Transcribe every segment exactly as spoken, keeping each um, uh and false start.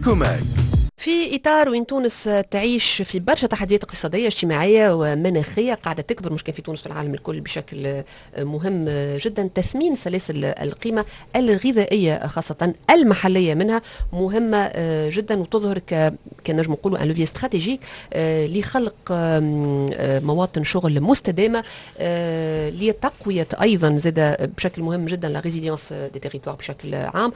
إيكوماك. في إطار وين تونس تعيش في برشا تحديات اقتصادية اجتماعية ومناخية قاعدة تكبر، مش كان في تونس في العالم الكل بشكل مهم جدا. تثمين سلاسل القيمة الغذائية خاصة المحلية منها مهمة جدا، وتظهر كنجم نقولوا ان لوفي استراتيجيك لخلق مواطن شغل مستدامة، لتقوية أيضا زاد بشكل مهم جدا لا ريزيليونس دي تيريتوار بشكل عام،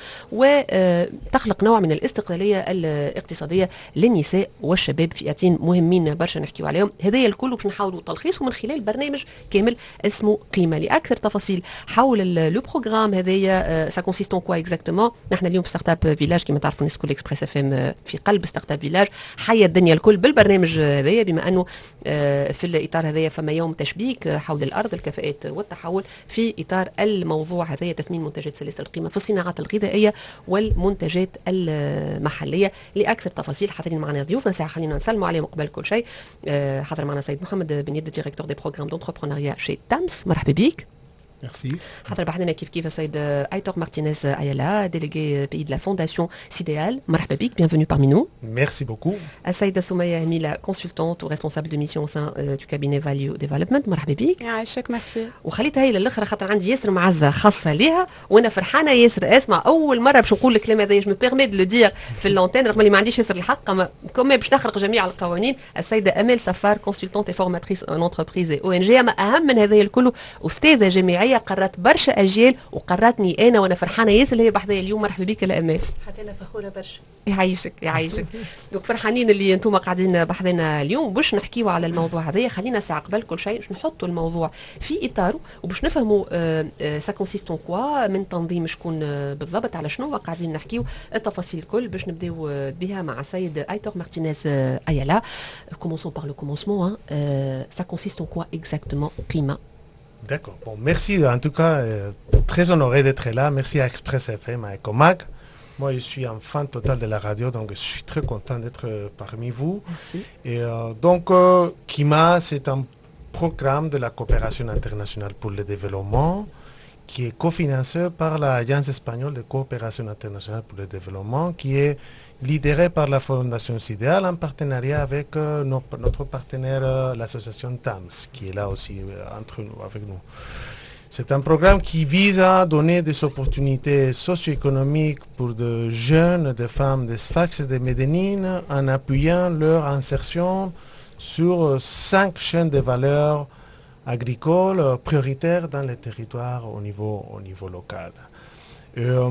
وتخلق نوع من الاستقلالية الاقتصادية للنساء والشباب، فئتين مهمين برشا نحكيو عليهم. هذايا الكل باش نحاولوا تلخيصه من خلال برنامج كامل اسمه قيمه. لاكثر تفاصيل حول لو بروغرام هذايا سا كونسيست اون كوا اكزاكتومون، نحن اليوم في ستارت اب فيلاج كما تعرفوا الناس كل اكسبريس اف ام في قلب ستارت اب فيلاج، حيا الدنيا الكل بالبرنامج هذايا، بما انه في الاطار هذايا فما يوم تشبيك حول الارض الكفاءات والتحول في اطار الموضوع هذايا تثمين منتجات سلاسل القيمه في الصناعات الغذائيه والمنتجات المحليه. لاكثر تفاصيل حاضرين معنا ضيوفنا ساعه، خلينا نسلموا عليهم قبل كل شيء. حاضر معنا سيد محمد بن يد ديريكتور دي بروغرام دونتربرونيا شي تامس، مرحبا بك. Merci. حاضر بحثنا كيف كيف السيد ايتور مارتينيز ايالا délégué pays de la fondation Sidéal، مرحبا بك، bienvenue parmi nous. Merci beaucoup. السيدة سمية هميلة consultante ou responsable de mission au sein euh, du cabinet Value Development، مرحبا بك. يعيشك ميرسي. وخليتها هي للاخر خاطر عندي ياسر معزة خاصة ليها وانا فرحانة ياسر. اسمع اول مرة باش نقول الكلام هذا، جو مي بيرمي دو لو دير في اللونتين رغم اللي ما عنديش ياسر الحق، اما كومي باش نخرق جميع القوانين. السيدة امال سفار consultante et formatrice en entreprise et او ان جي، اما اهم من هذا الكل استاذة جامعية قررت برشا اجيال وقررتني انا وانا فرحانه ياسر اللي هي بحذايا اليوم. مرحبا بك يا امال. حتى انا فخوره برشا. يعيشك يعيشك. دوك فرحانين اللي انتم قاعدين بحذنا اليوم باش نحكيوا على الموضوع هذايا. خلينا ساعه قبل كل شيء باش نحطوا الموضوع في اطاره وباش نفهموا سا كونسيست اون كوا من تنظيم شكون بالضبط، على شنو قاعدين نحكيوا التفاصيل الكل باش نبداو بها مع السيد ايتور مارتينيز ايالا. كومونسون بار لو كومونسمون. سا كونسيست اون كوا اكزاكتومون قيمه؟ D'accord. Bon, merci en tout cas, euh, très honoré d'être là. Merci à Express F M, à Ecomac. Moi, je suis un fan total de la radio, donc je suis très content d'être euh, parmi vous. Merci. Et euh, donc, euh, KIMA, c'est un programme de la coopération internationale pour le développement qui est cofinancé par l'Agence espagnole de coopération internationale pour le développement, qui est lidéré par la Fondation Sidéal en partenariat avec euh, nos, notre partenaire, euh, l'association TAMS, qui est là aussi euh, entre nous, avec nous. C'est un programme qui vise à donner des opportunités socio-économiques pour de jeunes, des femmes des Sfax et des Médénines en appuyant leur insertion sur euh, cinq chaînes de valeur agricoles euh, prioritaires dans les territoires au niveau, au niveau local. Et, euh,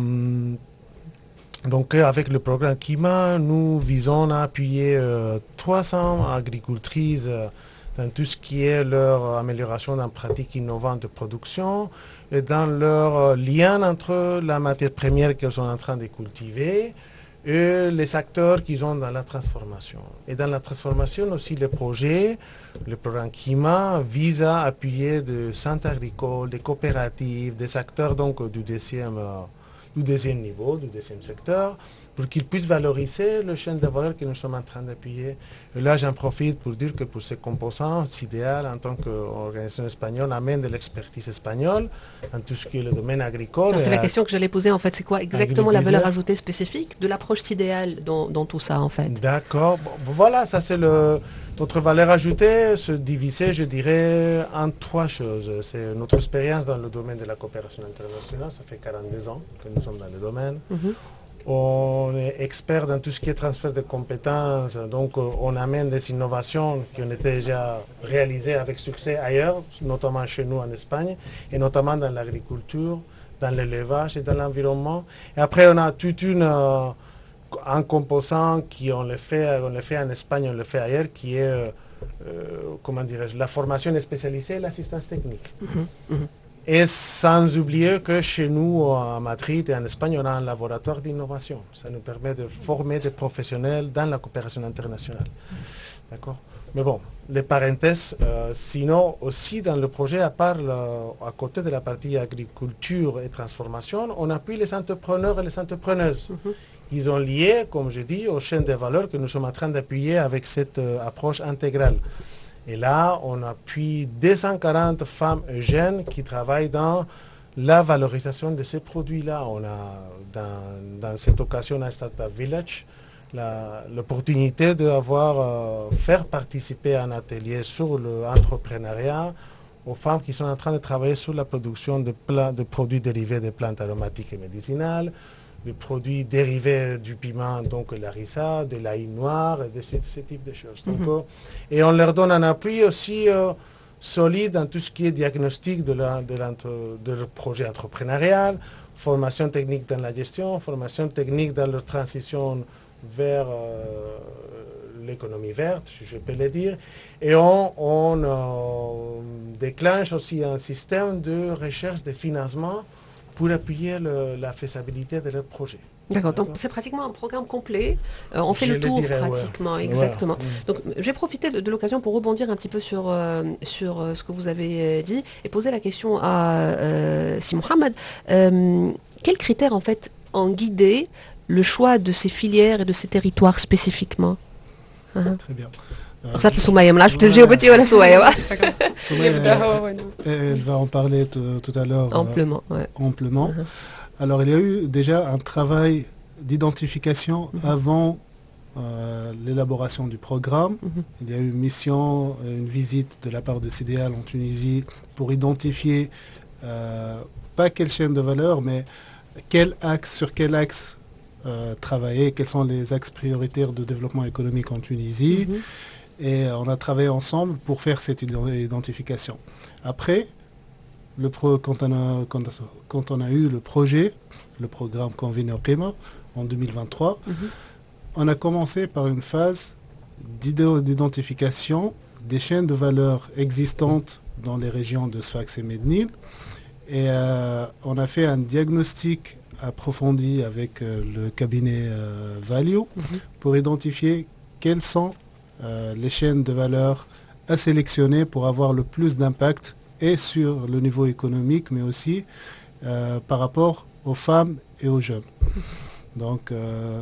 Donc avec le programme KIMA, nous visons à appuyer euh, trois cents agricultrices euh, dans tout ce qui est leur amélioration dans pratiques innovantes de production et dans leur euh, lien entre la matière première qu'elles sont en train de cultiver et les acteurs qu'ils ont dans la transformation. Et dans la transformation aussi, le projet, le programme KIMA vise à appuyer des centres agricoles, des coopératives, des acteurs donc du deuxième euh, du deuxième niveau, du deuxième secteur, pour qu'ils puissent valoriser le chaîne de valeur que nous sommes en train d'appuyer. Et là, j'en profite pour dire que pour ces composants, Sidéal, en tant qu'organisation espagnole, amène de l'expertise espagnole en tout ce qui est le domaine agricole. C'est la question que j'allais poser, en fait. C'est quoi exactement la valeur ajoutée spécifique de l'approche Sidéal dans, dans tout ça, en fait? D'accord. Bon, voilà, ça c'est le... Notre valeur ajoutée se divisait, je dirais, en trois choses. C'est notre expérience dans le domaine de la coopération internationale. Ça fait quarante-deux ans que nous sommes dans le domaine. Mm-hmm. On est expert dans tout ce qui est transfert de compétences. Donc, on amène des innovations qui ont été déjà réalisées avec succès ailleurs, notamment chez nous en Espagne, et notamment dans l'agriculture, dans l'élevage et dans l'environnement. Et après, on a toute une... Euh, un composant qui on le fait, on le fait en Espagne, on le fait ailleurs, qui est, euh, euh, comment dirais-je, la formation spécialisée et l'assistance technique. Mm-hmm. Mm-hmm. Et sans oublier que chez nous, à Madrid et en Espagne, on a un laboratoire d'innovation. Ça nous permet de former des professionnels dans la coopération internationale. Mm-hmm. D'accord ? Mais bon, les parenthèses, euh, sinon aussi dans le projet, à part le, à côté de la partie agriculture et transformation, on appuie les entrepreneurs et les entrepreneuses. Mm-hmm. Ils ont lié, comme je dis, aux chaînes de valeur que nous sommes en train d'appuyer avec cette euh, approche intégrale. Et là, on appuie deux cent quarante femmes et jeunes qui travaillent dans la valorisation de ces produits-là. On a, dans, dans cette occasion, un Startup Village, l'opportunité d'avoir euh, faire participer un atelier sur l'entrepreneuriat aux femmes qui sont en train de travailler sur la production de, de produits dérivés des plantes aromatiques et médicinales, des produits dérivés du piment, donc la harissa, de l'ail noir, et de ce, ce type de choses. Donc, mm-hmm. euh, et on leur donne un appui aussi euh, solide dans tout ce qui est diagnostic de, la, de, de leur projet entrepreneurial, formation technique dans la gestion, formation technique dans leur transition vers euh, l'économie verte, si je peux le dire. Et on, on euh, déclenche aussi un système de recherche de financement pour appuyer le, la faisabilité de leur projet. D'accord, donc c'est pratiquement un programme complet. Euh, on fait je le tour dirais, pratiquement, ouais. exactement. Ouais. Donc je vais profiter de, de l'occasion pour rebondir un petit peu sur, euh, sur euh, ce que vous avez dit et poser la question à euh, Si Mohamed. Euh, quels critères en fait ont guidé le choix de ces filières et de ces territoires spécifiquement? uh-huh. Très bien. رصات لسمية ما نعرفش تجاوبتي ولا سمية. Elle va en parler tout à l'heure amplement. Ouais. amplement. Uh-huh. Alors il y a eu déjà un travail d'identification uh-huh. avant euh, l'élaboration du programme. Uh-huh. Il y a eu une mission, une visite de la part de C D L en Tunisie pour identifier euh, pas quelle chaîne de valeur, mais quel axe, sur quel axe euh, travailler, quels sont les axes prioritaires de développement économique en Tunisie. Uh-huh. Et on a travaillé ensemble pour faire cette identification. Après, le pro, quand, on a, quand, quand on a eu le projet, le programme Convenio Qima, en deux mille vingt-trois, mm-hmm. on a commencé par une phase d'identification des chaînes de valeur existantes dans les régions de Sfax et Mednine. Et euh, on a fait un diagnostic approfondi avec euh, le cabinet euh, Value mm-hmm. pour identifier quelles sont euh, les chaînes de valeur à sélectionner pour avoir le plus d'impact et sur le niveau économique, mais aussi euh, par rapport aux femmes et aux jeunes. Donc, euh,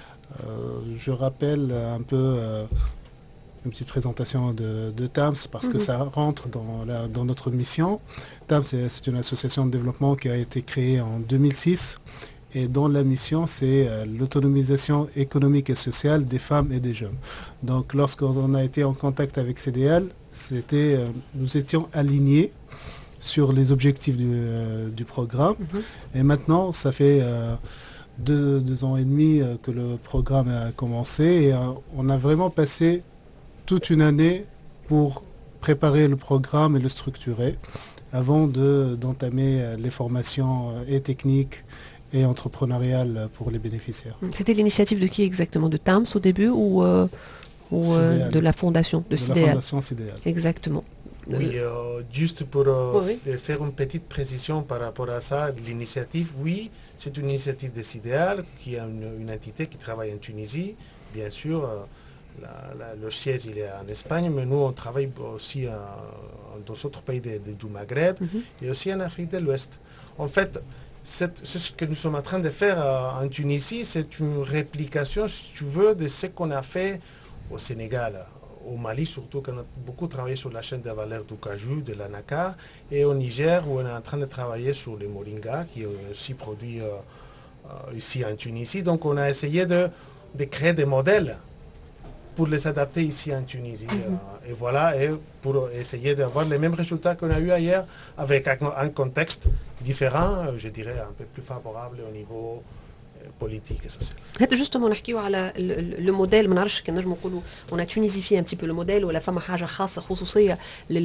euh, je rappelle un peu euh, une petite présentation de, de T A M S parce mm-hmm. que ça rentre dans, la, dans notre mission. T A M S, c'est, c'est une association de développement qui a été créée en deux mille six et dont la mission, c'est euh, l'autonomisation économique et sociale des femmes et des jeunes. Donc, lorsqu'on a été en contact avec C D L, c'était, euh, nous étions alignés sur les objectifs du, euh, du programme. Mm-hmm. Et maintenant, ça fait euh, deux, deux ans et demi euh, que le programme a commencé et euh, on a vraiment passé toute une année pour préparer le programme et le structurer avant de, d'entamer euh, les formations euh, et techniques et entrepreneuriales pour les bénéficiaires. C'était l'initiative de qui exactement? De T A M S au début ou, euh, ou euh, de la fondation de, de C D L? La fondation C D L. Exactement. Oui, euh, juste pour euh, oui, oui. faire une petite précision par rapport à ça, l'initiative, oui, c'est une initiative de C D L, qui est une, une entité qui travaille en Tunisie. Bien sûr, euh, la, la, le siège il est en Espagne, mais nous on travaille aussi euh, dans d'autres pays de, de, du Maghreb mm-hmm. et aussi en Afrique de l'Ouest. En fait, c'est ce que nous sommes en train de faire euh, en Tunisie, c'est une réplication, si tu veux, de ce qu'on a fait au Sénégal. Au Mali, surtout, qu'on a beaucoup travaillé sur la chaîne de valeur du cajou, de l'anacar, et au Niger, où on est en train de travailler sur le moringa, qui est aussi produit euh, euh, ici en Tunisie. Donc, on a essayé de, de créer des modèles pour les adapter ici en Tunisie. Mm-hmm. Euh, et voilà, et pour essayer d'avoir les mêmes résultats qu'on a eu ailleurs, avec un, un contexte différent, je dirais un peu plus favorable au niveau politique et social. هذا justement نحكيو على الموديل ما نعرفش كان نجم نقولوا on a tunisifié un petit peu le modèle ولا فما حاجه خاصه خصوصيه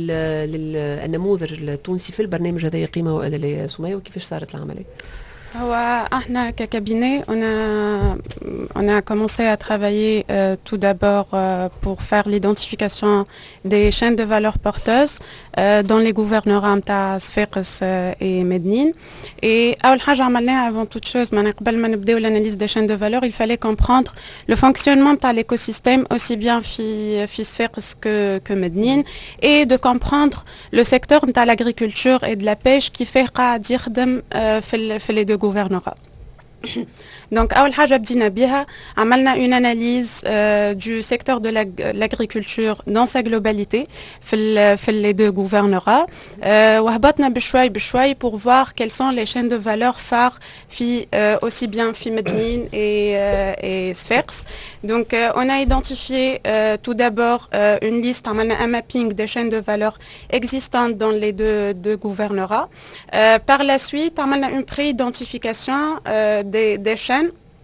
للنموذج التونسي في البرنامج هذا قيمه ولا سميه وكيفاش صارت العمليه؟ هو احنا ككابيني on a on a commencé à travailler euh, tout d'abord euh, pour faire l'identification des chaînes de valeur porteuses euh, dans les gouvernorats نتاع صفاقس et Mednine. Et اول حاجه عملناها avant toute chose من قبل ما نبداو l'analyse des chaînes de valeur, il fallait comprendre le fonctionnement نتاع l'écosystème aussi bien في في صفاقس que que Mednine et de comprendre le secteur نتاع l'agriculture et de la pêche qui fait قاعد يخدم في في les deux gouvernorats. Donc, أول حاجة بدينا بها عملنا une analyse euh, du secteur de l'agriculture dans sa globalité في ال في les deux gouvernorats euh, وهبطنا بشوي بشوي pour voir quelles sont les chaînes de valeur phares في euh, aussi bien في Mednin et euh, et Sfax. Donc, euh, on a identifié euh, tout d'abord euh, une liste, عملنا un mapping des chaînes de valeur existantes dans les deux deux gouvernorats. Euh, par la suite, عملنا une pré-identification euh, des des chaînes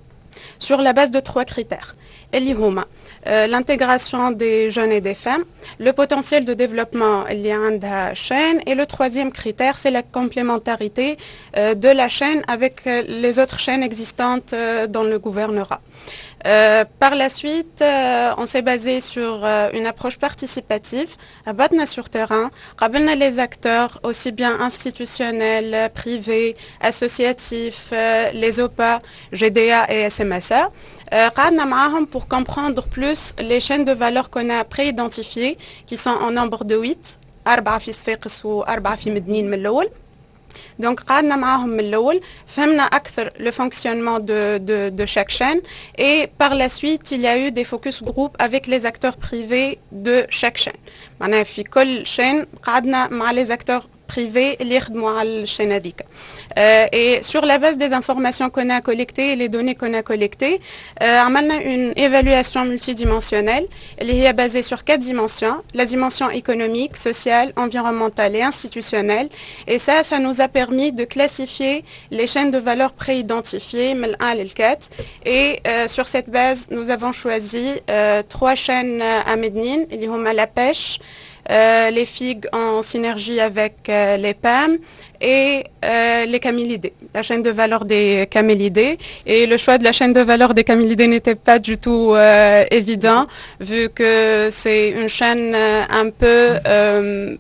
sur la base de trois critères. اللي هما euh, l'intégration des jeunes et des femmes, le potentiel de développement اللي عندها chaîne, et le troisième critère, c'est la complémentarité euh, de la chaîne avec euh, les autres chaînes existantes euh, dans le gouvernorat. Euh, par la suite, euh, on s'est basé sur euh, une approche participative, à Batna sur terrain, rappelons les acteurs aussi bien institutionnels, privés, associatifs, euh, les O P A, G D A et S M S A. قعدنا معاهم pour comprendre plus les chaînes de valeur qu'on a pré-identifiées, qui sont en nombre de huit, أربعة في صفاقس وأربعة في مدنين من الأول. Donc, قعدنا معاهم من الأول، فهمنا أكثر le fonctionnement de, de, de chaque chaîne, et par la suite, il y a eu des focus group avec les acteurs privés de chaque chaîne. معناها في كل chaîne قعدنا مع les acteurs privés اللي يخدموا على الchaîne هذيك. Euh, et sur la base des informations qu'on a collectées et les données qu'on a collectées, euh, عملنا une évaluation multidimensionnelle اللي هي basée sur quatre dimensions, la dimension économique, sociale, environnementale et institutionnelle. Et ça, ça nous a permis de classifier les chaînes de valeur préidentifiées, من un à quatre. Et euh, sur cette base, nous avons choisi euh, trois chaînes à Mednin, اللي هما la pêche, Euh, les figues en synergie avec euh, les P A M et euh, les camélidés, la chaîne de valeur des camélidés. Et le choix de la chaîne de valeur des camélidés n'était pas du tout euh, évident, vu que c'est une chaîne euh, un peu euh,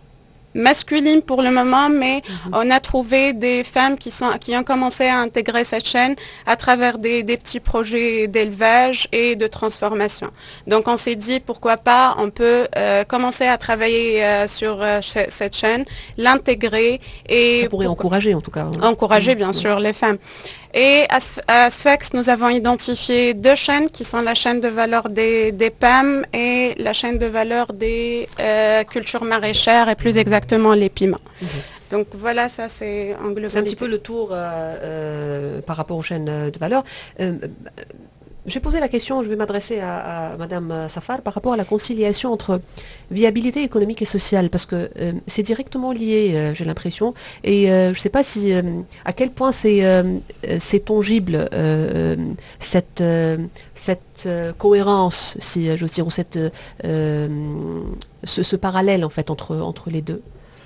masculine pour le moment, mais mm-hmm. on a trouvé des femmes qui, sont, qui ont commencé à intégrer cette chaîne à travers des, des petits projets d'élevage et de transformation. Donc on s'est dit pourquoi pas, on peut euh, commencer à travailler euh, sur euh, ch- cette chaîne, l'intégrer et... Ça pourrait encourager en tout cas. Hein. Encourager bien mmh. sûr les femmes. Et à, à Sfax, nous avons identifié deux chaînes qui sont la chaîne de valeur des, des P A M et la chaîne de valeur des euh, cultures maraîchères et plus exactement les piments. Mm-hmm. Donc voilà, ça c'est en globalité. C'est un petit peu le tour euh, euh, par rapport aux chaînes de valeur. Euh, J'ai posé la question, je vais m'adresser à, à Madame Safar par rapport à la conciliation entre viabilité économique et sociale, parce que euh, c'est directement lié, euh, j'ai l'impression, et euh, je ne sais pas si euh, à quel point c'est euh, c'est tangible euh, cette euh, cette euh, cohérence, si j'ose dire, ou cette euh, ce, ce parallèle en fait entre entre les deux.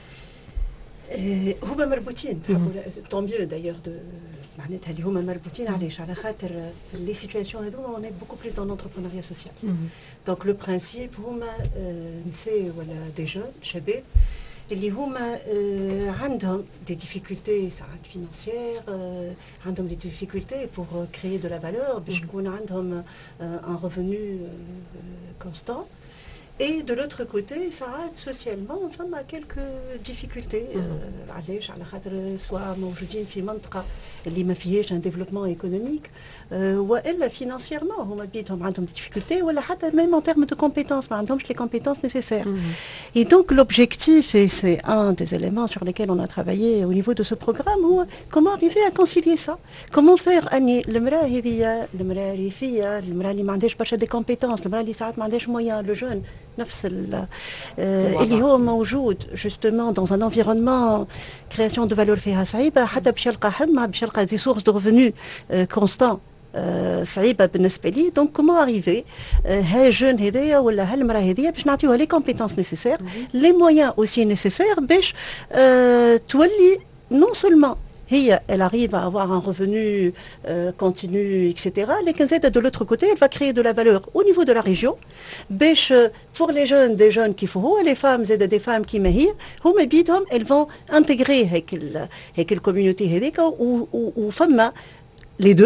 هما مربوطين tant mieux d'ailleurs de معناتها اللي هما مربوطين علاش على خاطر في لي سيتوياسيون هذوما on est beaucoup plus dans l'entrepreneuriat social. Donc le principe هما نساء ولا دي جون شباب اللي هما عندهم des difficultés ساعات financières, عندهم des difficultés pour créer de la valeur باش يكون عندهم un revenu constant. Et de l'autre côté, ça socialement, enfin, a quelques difficultés. علاش على خاطر سواء موجودين في منطقة اللي ما فيهاش un développement économique, وإلا financièrement هما بيدهم عندهم des difficultés, ولا حتى même en termes de compétences, ما عندهمش les compétences nécessaires. Et donc l'objectif, et c'est un des éléments sur lesquels on a travaillé au niveau de ce programme, هو comment arriver à concilier ça. Comment faire أني المرأة هذيا المرأة الريفية, المرأة اللي ما عندهاش برشا des compétences, المرأة اللي ساعات ما عندهاش moyens, le jeune, نفس اللي هو موجود justement dans un environnement création de valeur فيها صعيبة, حتى باش يلقى خدمة, باش يلقى des sources de revenus constant صعيبة بالنسبة لي. Donc comment arriver ها jeune هذيا ولا هالمرأة هذيا باش نعطيوها les compétences nécessaires, les moyens aussi nécessaires باش تولي non seulement هي, elle arrive à avoir un revenu euh, continu, et cetera. Les quinze de l'autre côté, elle va créer de la valeur au niveau de la région. Bêche, pour les jeunes, des jeunes qui font, les femmes et des femmes qui mahir, elles vont intégrer la communauté ou, ou, ou femmes, les deux.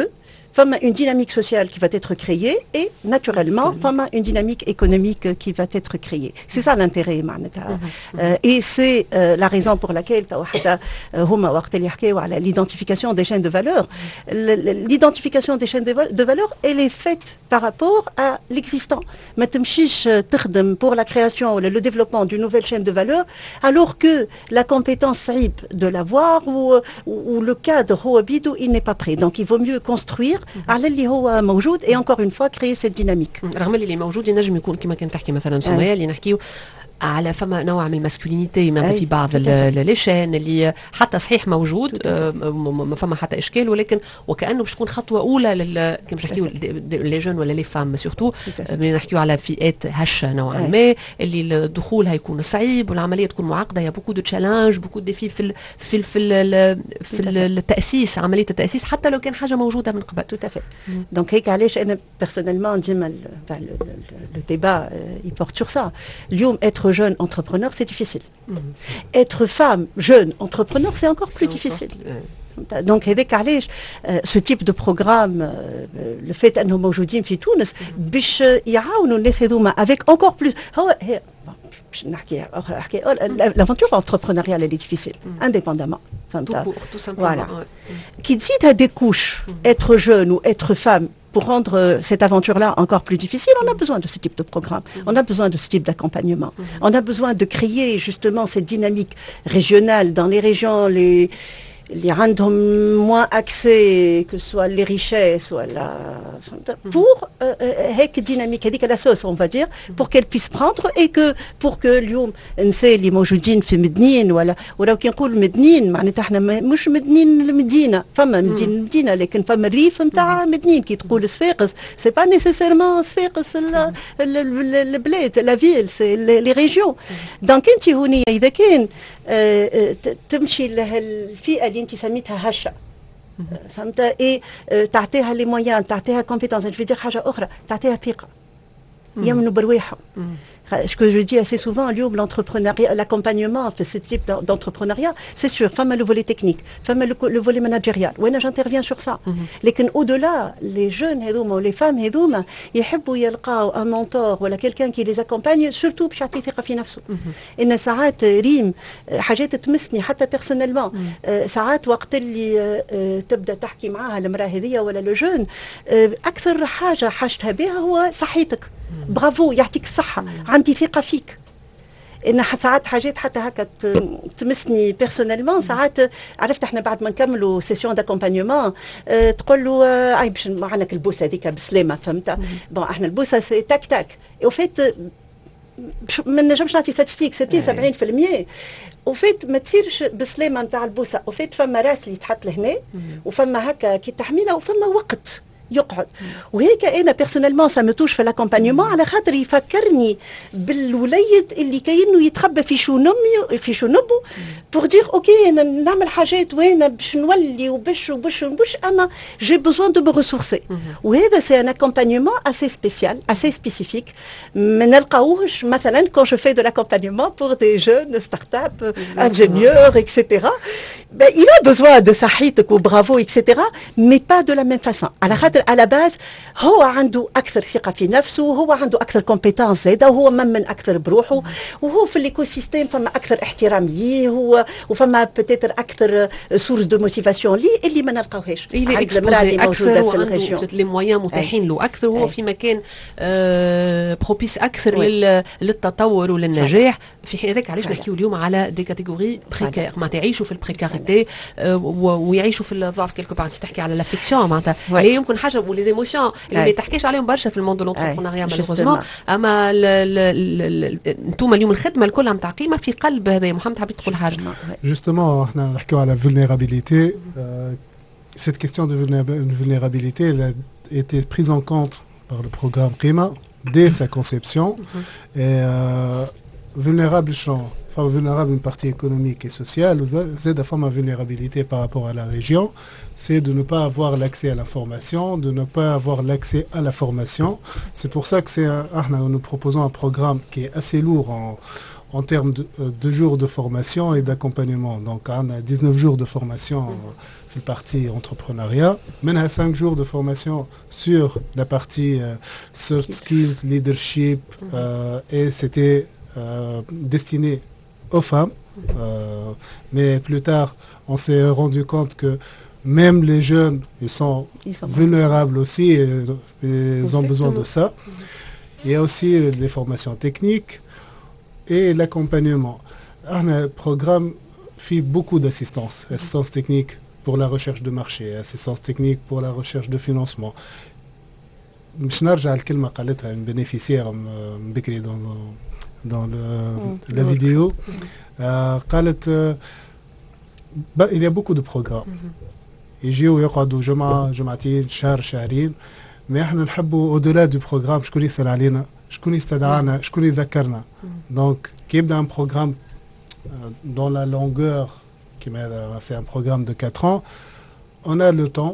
femme une dynamique sociale qui va être créée et naturellement femme une dynamique économique qui va être créée. C'est ça l'intérêt euh, et c'est euh, la raison pour laquelle l'identification des chaînes de valeur. L'identification des chaînes de valeur, elle est faite par rapport à l'existant. ما تمشيش تخدم pour la création ou le développement d'une nouvelle chaîne de valeur alors que la compétence صعيب de l'avoir ou, ou le cadre هو بيدو il n'est pas prêt. Donc il vaut mieux construire على اللي هو موجود et encore une fois créer cette dynamique. رغم اللي موجود ينجم يكون كما كنت تحكي مثلا سمية اللي نحكيو على فما نوع من الماسكولينيتي من في بعض ليشان اللي حتى صحيح موجود ما فما حتى اشكال ولكن وكانه باش تكون خطوه اولى لل كما نحكيو لي جون ولا لي فام سورتو نحكيو على فئات هشه نوعا ما اللي الدخول هيكون صعيب والعمليه تكون معقده يا بوكو دو تشالنج بوكو ديفي في ال في ال في ال في التاسيس عمليه التاسيس حتى لو كان حاجه موجوده من قبل. Tout à fait. Donc هيك علاش انا personnellement ديما le débat il porte sur ça. اليوم être jeune entrepreneur, c'est difficile. Mmh. Être femme, jeune entrepreneur, c'est encore plus difficile. Encore, donc, euh, ce type de programme, euh, le fait que nous sommes في تونس, باش يعاونوا الناس هذوما avec encore plus. L'aventure entrepreneuriale, elle est difficile, mmh. indépendamment. Tout court, tout simplement. Voilà. Ouais. Qui dit à des couches, mmh. être jeune ou être femme, pour rendre cette aventure-là encore plus difficile, on a besoin de ce type de programme, on a besoin de ce type d'accompagnement, on a besoin de créer justement cette dynamique régionale dans les régions les les random moins accès, que ce soit les richesses, soit la... pour هيك dynamique, هذيك la sauce, on va dire, pour qu'elle puisse prendre et que pour que اليوم نساء اللي موجودين في مدنين ولا ولو كي نقول مدنين معناتها احنا مش مدنين المدينة، فما مدينة المدينة لكن فما الريف نتاع مدنين كي تقول صفاقس، سي با نيسيسيرمون صفاقس البلاد، لا فيل، سي لي ريجيون. دونك انت هونية إذا كان تمشي لهالفئة اللي انت سميتها هشة، فهمت، ايه تعطيها لي مويان، تعطيها كومبيتونس، جو دير حاجه اخرى، تعطيها ثقه يمنوا برواحهم. Ce que je dis assez souvent, l'entrepreneuriat, l'accompagnement fait ce type d'entrepreneuriat, c'est sûr, femme le volet technique, femme le, le volet managérial. Oui, j'interviens sur ça. Mais au-delà, les jeunes ou les femmes هذوما يحبوا يلقاو un mentor ولا quelqu'un qui les accompagne, surtout باش يعطي ثقة في نفسه. إن ساعات ريم حاجات تمسني حتى personnellement، ساعات وقت اللي تبدأ تحكي معاها المرأة هذية ولا لو جون، أكثر حاجة حاجتها بها هو صحيتك. برافو، يعطيك الصحة، عندي ثقة فيك. إن ساعات حاجات حتى هكا تمسني بيرسونيلمون، ساعات عرفت احنا بعد ما نكملوا سيسيون داكومبانيومون تقول له اي باش معنا البوسه هذيك بسلامه، فهمت؟ بون احنا البوسه سي تاك تاك، وفيت ما نجمش نعطي ستاتيك ستين سبعين بالمية، وفيت ما تصيرش بسلامه نتاع البوسه، وفيت فما راس اللي تحط لهنا وفما هكا كي تحميلها وفما وقت يقعد. وهيك انا بيرسونيلمون سا مو توش في لاكومبانيومون على خاطر يفكرني بالوليد اللي كاينه يتخبى في شو نمي في شو نبو بور دير اوكي انا نعمل حاجات وين باش نولي وباش وباش وباش اما جي بوزوان دو مو ريسورسي. وهذا سي ان اكومبانيومون اسي سبيسيال اسي سبيسيفيك ما نلقاوهش مثلا كون جو في دو لاكومبانيومون بور دي جون ستارت اب انجينيور اكسيتيرا. il a besoin de صحيتك وبرافو اكسيتيرا مي با دو لا ميم فاسون، على خاطر على باز هو عنده اكثر ثقه في نفسه وهو عنده اكثر كومبيتونس زاده وهو ممن اكثر بروحه وهو في الايكو سيستيم فما اكثر احترام ليه هو وفما بتيتر اكثر سورس دو موتيفاسيون ليه اللي ما نلقاوهاش عند المراه اللي موجوده في الريجيون. لي مويان متاحين له اكثر وهو في مكان بروبيس اكثر للتطور وللنجاح. في حين ذاك علاش نحكيو اليوم على دي كاتيجوري بريكير، ما تعيشوا في البريكاريتي ويعيشوا في الضعف كيلكو بار. تحكي على لافيكسيون معناتها هي يمكن حاجه ولي ايموسيون اللي ما تحكيش عليهم برشا في الموند لونتربرونيا مالوغوزمون. اما انتم اليوم الخدمه الكل عم تاع قيمه في قلب هذا. محمد حبيت تقول حاجه؟ جوستومون احنا نحكيو على vulnérabilité. Cette question de vulnérabilité elle a été prise en compte par le programme Qima dès sa conception. Et euh, vulnérable champ, enfin vulnérable une partie économique et sociale, c'est de ma vulnérabilité par rapport à la région, c'est de ne pas avoir l'accès à l'information, de ne pas avoir l'accès à la formation. C'est pour ça que c'est un, nous proposons un programme qui est assez lourd en, en termes de, de jours de formation et d'accompagnement. Donc on a dix-neuf jours de formation sur la partie entrepreneuriat, maintenant cinq jours de formation sur la partie euh, soft skills, leadership, euh, et c'était euh, destiné aux femmes. Euh, mais plus tard, on s'est rendu compte que même les jeunes, ils sont, ils sont vulnérables aussi, et, et ils ont besoin de ça. Il y a aussi les formations techniques et l'accompagnement. Un programme fait beaucoup d'assistance, assistance technique pour la recherche de marché, assistance technique pour la recherche de financement. مش نرجع الكلمة قالتها une bénéficiaire بكري dans dans le, la vidéo. Euh, قالت euh, bah, il y a beaucoup de programmes. يجيو يقعدوا جمعة جمعتين شهر شهرين، ما احنا نحبوا au-delà du programme شكون يسأل علينا، شكون يستدعانا، شكون يذكرنا. Donc qui est un programme euh, dans la longueur, qui c'est un programme de quatre ans, on a le temps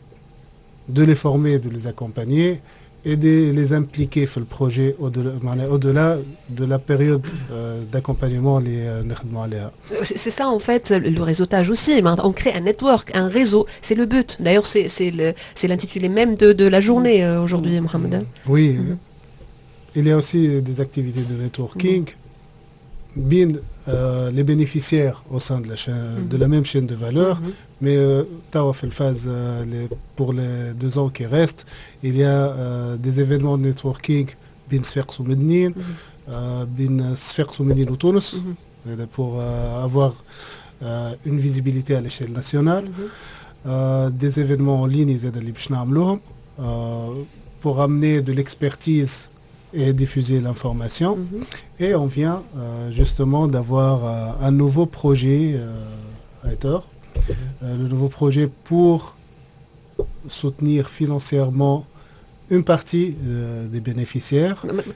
de les former, de les accompagner et de les impliquer dans le projet au-delà, au-delà de la période euh, d'accompagnement. Les, euh, c'est ça en fait le réseautage aussi. On crée un network, un réseau. C'est le but. D'ailleurs, c'est, c'est, le, c'est l'intitulé même de, de la journée euh, aujourd'hui, Mohamed. Oui. Mm-hmm. Il y a aussi des activités de networking. Mm-hmm. Bien, euh, les bénéficiaires au sein de la, chaîne, mm-hmm. de la même chaîne de valeur. Mm-hmm. Mais euh, fait phase, euh, les, pour les deux ans qui restent, il y a euh, des événements de networking bin Sfax ou Mednin, bin Sfax ou Mednin ou Tunis, pour euh, avoir euh, une visibilité à l'échelle nationale. Mm-hmm. euh, des événements en ligne euh, pour amener de l'expertise et diffuser l'information. Mm-hmm. Et on vient euh, justement d'avoir euh, un nouveau projet euh, à Etor. Euh, le nouveau projet pour soutenir financièrement une partie euh, des bénéficiaires.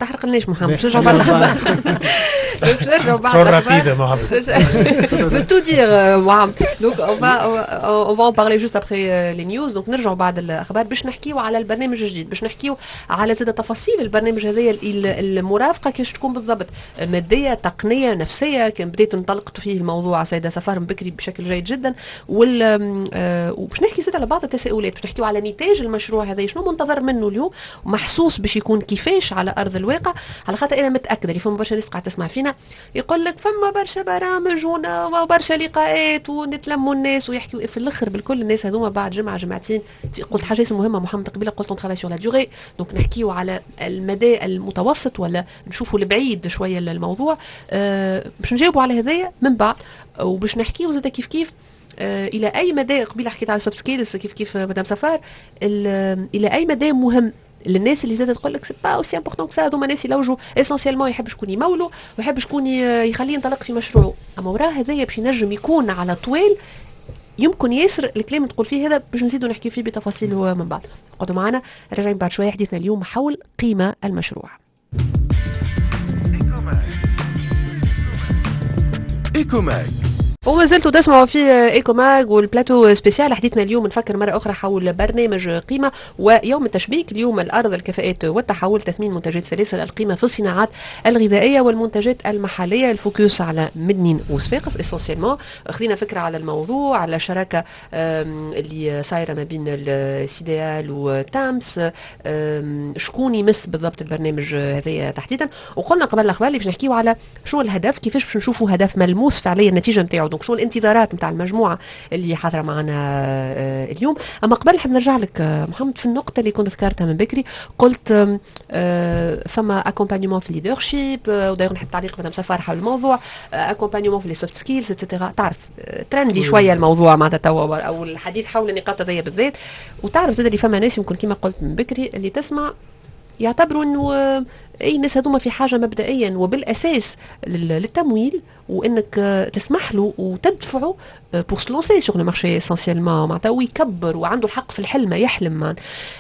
Trop rapide, Mohamed. Je veux tout dire, Mohamed. Donc on va on va en parler juste après les news. Donc نرجعوا بعد الأخبار باش نحكيوا على البرنامج الجديد، باش نحكيوا على زاد تفاصيل البرنامج هذايا، المرافقة كيفاش تكون بالضبط، مادية تقنية نفسية. كان بديت انطلقت فيه الموضوع سيدة صفار من بكري بشكل جيد جدا، وال وباش نحكي زاد على بعض التساؤلات، باش نحكيوا على نتاج المشروع هذا شنو منتظر منه اليوم ومحسوس باش يكون كيفاش على أرض الواقع. على خاطر أنا متأكدة اللي فما برشا ناس قاعدة تسمع فينا يقول لك فما برشا برامج وبرشا لقاءات ونتلموا الناس ويحكيوا في الاخر بالكل. الناس هذوما بعد جمعه جمعتين قلت حاجات مهمه محمد قبيله، قلت اون ترافاي سور لا دوري، دونك نحكيوا على المدى المتوسط ولا نشوفوا البعيد شويه الموضوع. أه باش نجاوبوا على هذايا من بعد، وباش نحكيوا زاد كيف كيف أه الى اي مدى. قبيله حكيت على سوفت سكيلز كيف كيف مدام سفار، الى اي مدى مهم للناس اللي زادت تقول لك سي با اوسي امبورطون كسا. هذوما ناس يلوجوا اسونسيالمون يحب شكون يمولوا ويحب شكون يخليه ينطلق في مشروعه، اما وراه هذايا باش ينجم يكون على طويل. يمكن ياسر الكلام اللي تقول فيه هذا باش نزيدوا نحكي فيه بتفاصيل من بعد. اقعدوا معنا، راجعين بعد شويه. حديثنا اليوم حول قيمه المشروع. إيكوماج. وما زلتوا تسمعوا في ايكوماج والبلاتو سبيسيال. حديثنا اليوم نفكر مرة أخرى حول برنامج قيمة ويوم التشبيك. اليوم الأرض الكفاءات والتحول، تثمين منتجات سلاسل القيمة في الصناعات الغذائية والمنتجات المحلية. الفوكس على مدنين وصفاقس اسونسيالمون. خذينا فكرة على الموضوع، على شراكة اللي صايرة ما بين السيديال وتامس، شكون يمس بالضبط البرنامج هذايا تحديدا. وقلنا قبل الأخبار اللي باش نحكيو على شنو الهدف، كيفاش باش نشوفوا هدف ملموس فعليا النتيجة نتاعو. دونك شنو الانتظارات نتاع المجموعه اللي حاضره معنا اليوم. اما قبل نحب نرجع لك محمد في النقطه اللي كنت ذكرتها من بكري، قلت فما اكومبانيمون في الليدرشيب، وداير نحب تعليق مدام سفار حول الموضوع، اكومبانيمون في لي سوفت سكيلز اتسيتيرا. تعرف ترندي شويه الموضوع معناتها توا، او الحديث حول النقاط هذيا بالذات. وتعرف زاد اللي فما ناس يمكن كما قلت من بكري اللي تسمع يعتبروا انه اي الناس هذوما في حاجه مبدئيا وبالاساس للتمويل، وانك تسمح له وتدفعه بور سلونسي سور لو مارشي اسونسيالمون، معناتها ويكبر وعنده الحق في الحلم يحلم مان.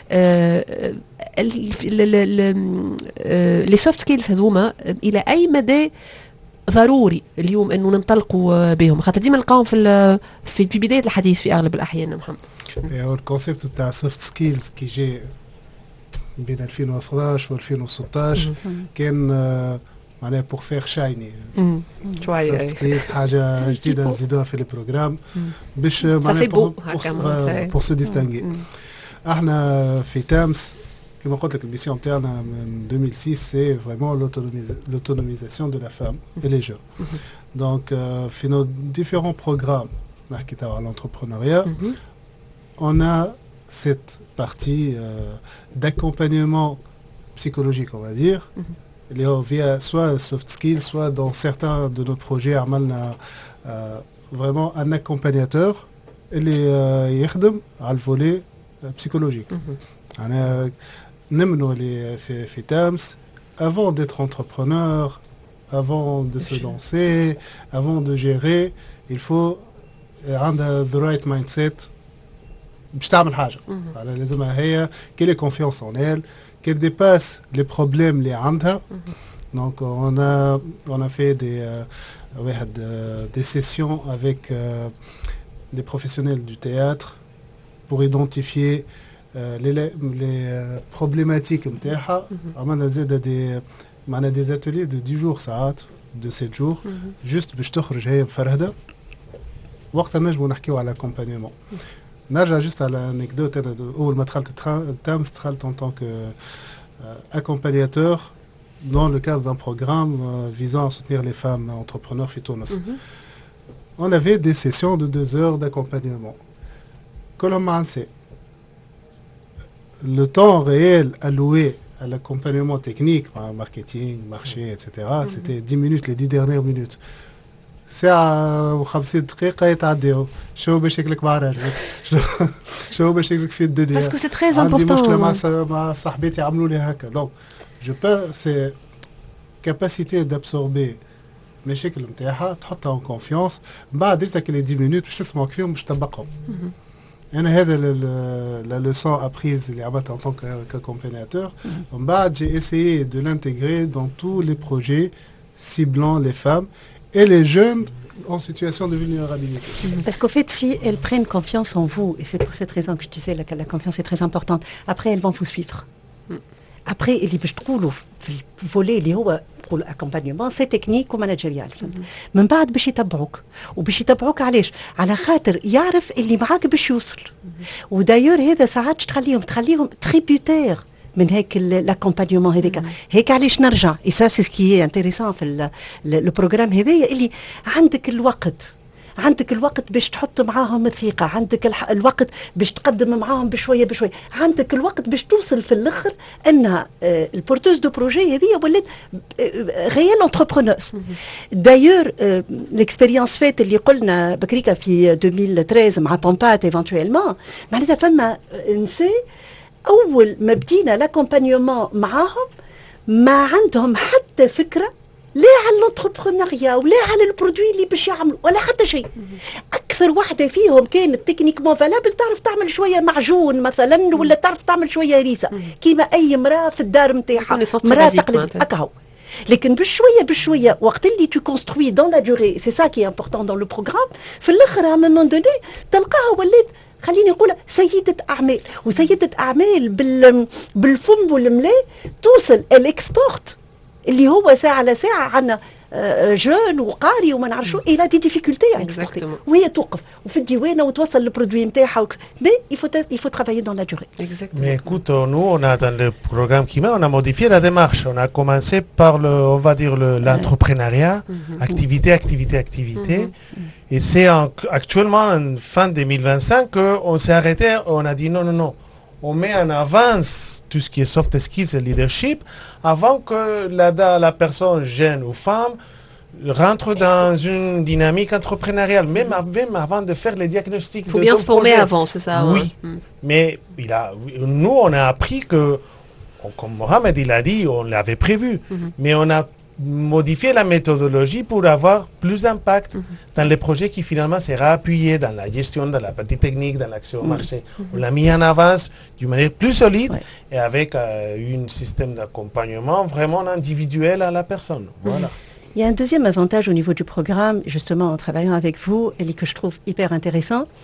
لي سوفت سكيلز هذوما الى اي مدى ضروري اليوم انه ننطلقوا بهم، خاطر ديما نلقاهم في في في بدايه الحديث في اغلب الاحيان. محمد الكونسيبت بتاع سوفت سكيلز كي جاء بين ألفين وأحد عشر و ألفين وستة عشر كان معناها pour faire shiny شويه soft skills حاجه جديده نزيدوها في البروجرام باش معناها pour, pour, pour se distinguer. احنا في تامس كما قلت لك الميسيون نتاعنا من deux mille six c'est vraiment l'autonomisation de la femme et les jeunes. Donc euh, في nos différents programmes نحكي تاع l'entrepreneuriat on a cette partie euh, d'accompagnement psychologique on va dire. اللي هو via soit soft skills soit dans certains de nos projets عملنا euh, vraiment un accompagnateur اللي euh, يخدم على الفولي psychologique. أنا نمنو اللي في في تامس avant d'être entrepreneur, avant de se lancer, avant de gérer, il faut avoir the right mindset باش تعمل حاجة. على لازمها هي qu'elle ait confiance en elle, qu'elle dépasse les problèmes اللي عندها. Donc on a on a fait des euh, ouais, de, des sessions avec euh, des professionnels du théâtre pour identifier euh, les, les euh, problématiques نتاعها. عملنا زاد des معنا des ateliers de dix jours ساعات de sept jours juste باش تخرج هي مفرهدة. وقتها نجمو نحكيو على accompagnement. نرجع juste على anecdote أنا أول ما دخلت تامس دخلت en tant que euh, accompagnateur dans le cadre d'un programme euh, visant à soutenir les femmes entrepreneurs في تونس. Mm-hmm. On avait des sessions de deux heures d'accompagnement. كلهم sait. Le temps réel alloué à l'accompagnement technique, marketing, marché, et cetera, mm-hmm. c'était dix minutes, les dix dernières minutes. ساعة وخمسين دقيقة يتعديو شو باش ياكلك مع راجلك شو باش ياكلك في الدنيا باسكو سي تري عندي مشكلة مع امبورطون مع صاحبتي عملوا لي هكا دونك جو با سي كاباسيتي دابسوربي المشاكل نتاعها تحطها اون كونفيونس من بعد ديتك لي دix minutes باش تسمعوا فيهم باش تطبقهم. انا هذا لا لوسون ابريز اللي عملتها ان طونك كاكومبانياتور من بعد جي اسيي دو لانتيغري دون تو لي بروجي ciblant les femmes et les jeunes en situation de vulnérabilité. Parce qu'au fait, si elles prennent confiance en vous, et c'est pour cette raison que je disais que la, la confiance est très importante, après elles vont vous suivre. Après, اللي باش تقولوا في الفولي اللي هو pour l'accompagnement c'est technique ومانجيريال. من بعد باش يتبعوك وباش يتبعوك علاش؟ على خاطر يعرف اللي معاك باش يوصل. ودايور هذا ساعات تخليهم تخليهم تريبيوتير من هيك l'accompagnement هذاك. هيك علاش نرجع et ça c'est ce qui est intéressant في البروجرام هذايا اللي عندك الوقت عندك الوقت باش تحط معاهم الثقة، عندك الوقت باش تقدم معاهم بشوية بشوية، عندك الوقت باش توصل في الآخر أنها البورتوز دو بروجي هذه ولات غيال انتربرونوز. دايور ليكسبيريونس فات اللي قلنا بكريكا في deux mille treize مع بومبات ايفونتويلمون معناتها فما نساء أول ما بدينا لاكومبانيومون معاهم ما عندهم حتى فكرة لا على الانتربرونيا ولا على البرودوي اللي باش يعملوا ولا حتى شيء. اكثر واحده فيهم كانت تكنيكمون فالابل تعرف تعمل شويه معجون مثلا ولا تعرف تعمل شويه ريسه كيما اي امراه في الدار نتاعها امراه تقليديه هكا. لكن بشويه بشويه وقت اللي تو كونستروي دون لا دوري سي سا كي امبورطون دون لو بروغرام في الاخر ا مومون دوني تلقاها ولات خليني نقول سيده اعمال وسيده اعمال بال بالفم والملاء توصل الاكسبورت اللي هو ساعة على ساعة عنا جون وقاري وما نعرف شو إلى دي ديفيكولتي وهي توقف وفي الديوانة وتوصل البرودوي نتاعها مي il faut il faut travailler dans la durée. Exactement. Mais écoute, nous on a dans le programme Kima, on a modifié la démarche. On a commencé par le, on va dire le l'entrepreneuriat, mm-hmm. activité, activité, activité. Mm-hmm. Et c'est en, actuellement en fin deux mille vingt-cinq qu'on s'est arrêté. On a dit non, non, non. On met en avance tout ce qui est soft skills et leadership avant que la, la personne jeune ou femme rentre dans une dynamique entrepreneuriale, même, même avant de faire les diagnostics. Il faut bien se former projet. Avant, c'est ça. Oui, ouais. mm. mais il a, nous on a appris que, comme Mohamed il a dit, on l'avait prévu, mm-hmm. mais on a modifier la méthodologie pour avoir plus d'impact mm-hmm. dans les projets qui finalement sera appuyé dans la gestion, dans la partie technique, dans l'accès au mm-hmm. marché. Mm-hmm. On l'a mis en avance d'une manière plus solide ouais. et avec euh, un système d'accompagnement vraiment individuel à la personne. Voilà. Mm-hmm. Il y a un deuxième avantage au niveau du programme, justement en travaillant avec vous, et que je trouve hyper intéressant.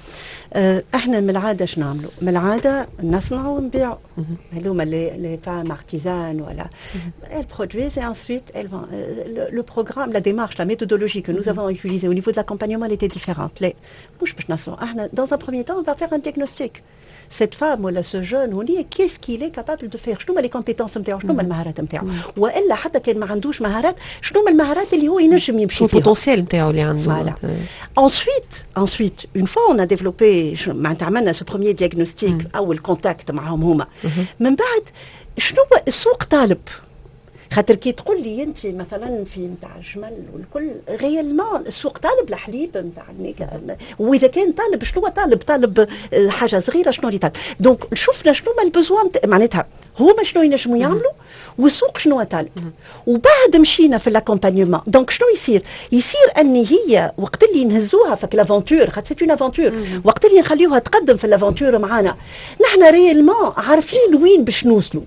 آه احنا من العاده شنو نعملوا؟ من العاده نصنعوا ونبيعوا. هذوما لي لي فام ارتيزان ولا elles produisent et ensuite elles vont le, le programme, la démarche, la méthodologie que nous avons utilisée au niveau de l'accompagnement, elle était différente. Les مش باش نصنعوا احنا dans un premier temps on va faire un diagnostic. Cette femme ou ce jeune هوني qu'est-ce qu'il est capable de faire؟ شنو هما les compétences نتاعو؟ شنو هما المهارات نتاعو؟ والا حتى كان ما عندوش مهارات شنو هما المهارات اللي هو ينجم يمشي فيها؟ البوتنسيال نتاعو اللي عنده. Voilà. Ensuite, ensuite, une fois on a développé, معناتها عملنا ce premier diagnostic أول contact معهم هما. من بعد شنو السوق طالب؟ خاطر كي تقول لي انت مثلا في نتاع الجمل والكل ريالمون السوق طالب الحليب نتاع واذا كان طالب شنو طالب طالب حاجه صغيره شنو اللي طالب دونك شفنا شنو ما البزوان معناتها هما شنو ينجموا يعملوا والسوق شنو طالب وبعد مشينا في الاكومبانيومون دونك شنو يصير يصير ان هي وقت اللي نهزوها في لافونتور خاطر سي اون افونتور وقت اللي نخليوها تقدم في لافونتور معانا نحن ريالمون عارفين وين باش نوصلوا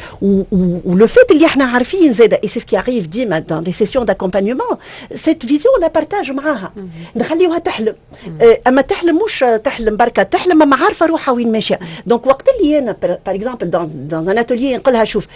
ولو فيت اللي احنا عارفين زاده اي سي سكي اريف ديما دون لي سيسيون داكومبانيومون سيت فيزيون لا بارتاج معاها نخليوها تحلم اما تحلم مش تحلم بركه تحلم اما عارفه روحها وين ماشيه دونك وقت اللي انا باغ اكزومبل دون دون ان اتوليي نقولها شوف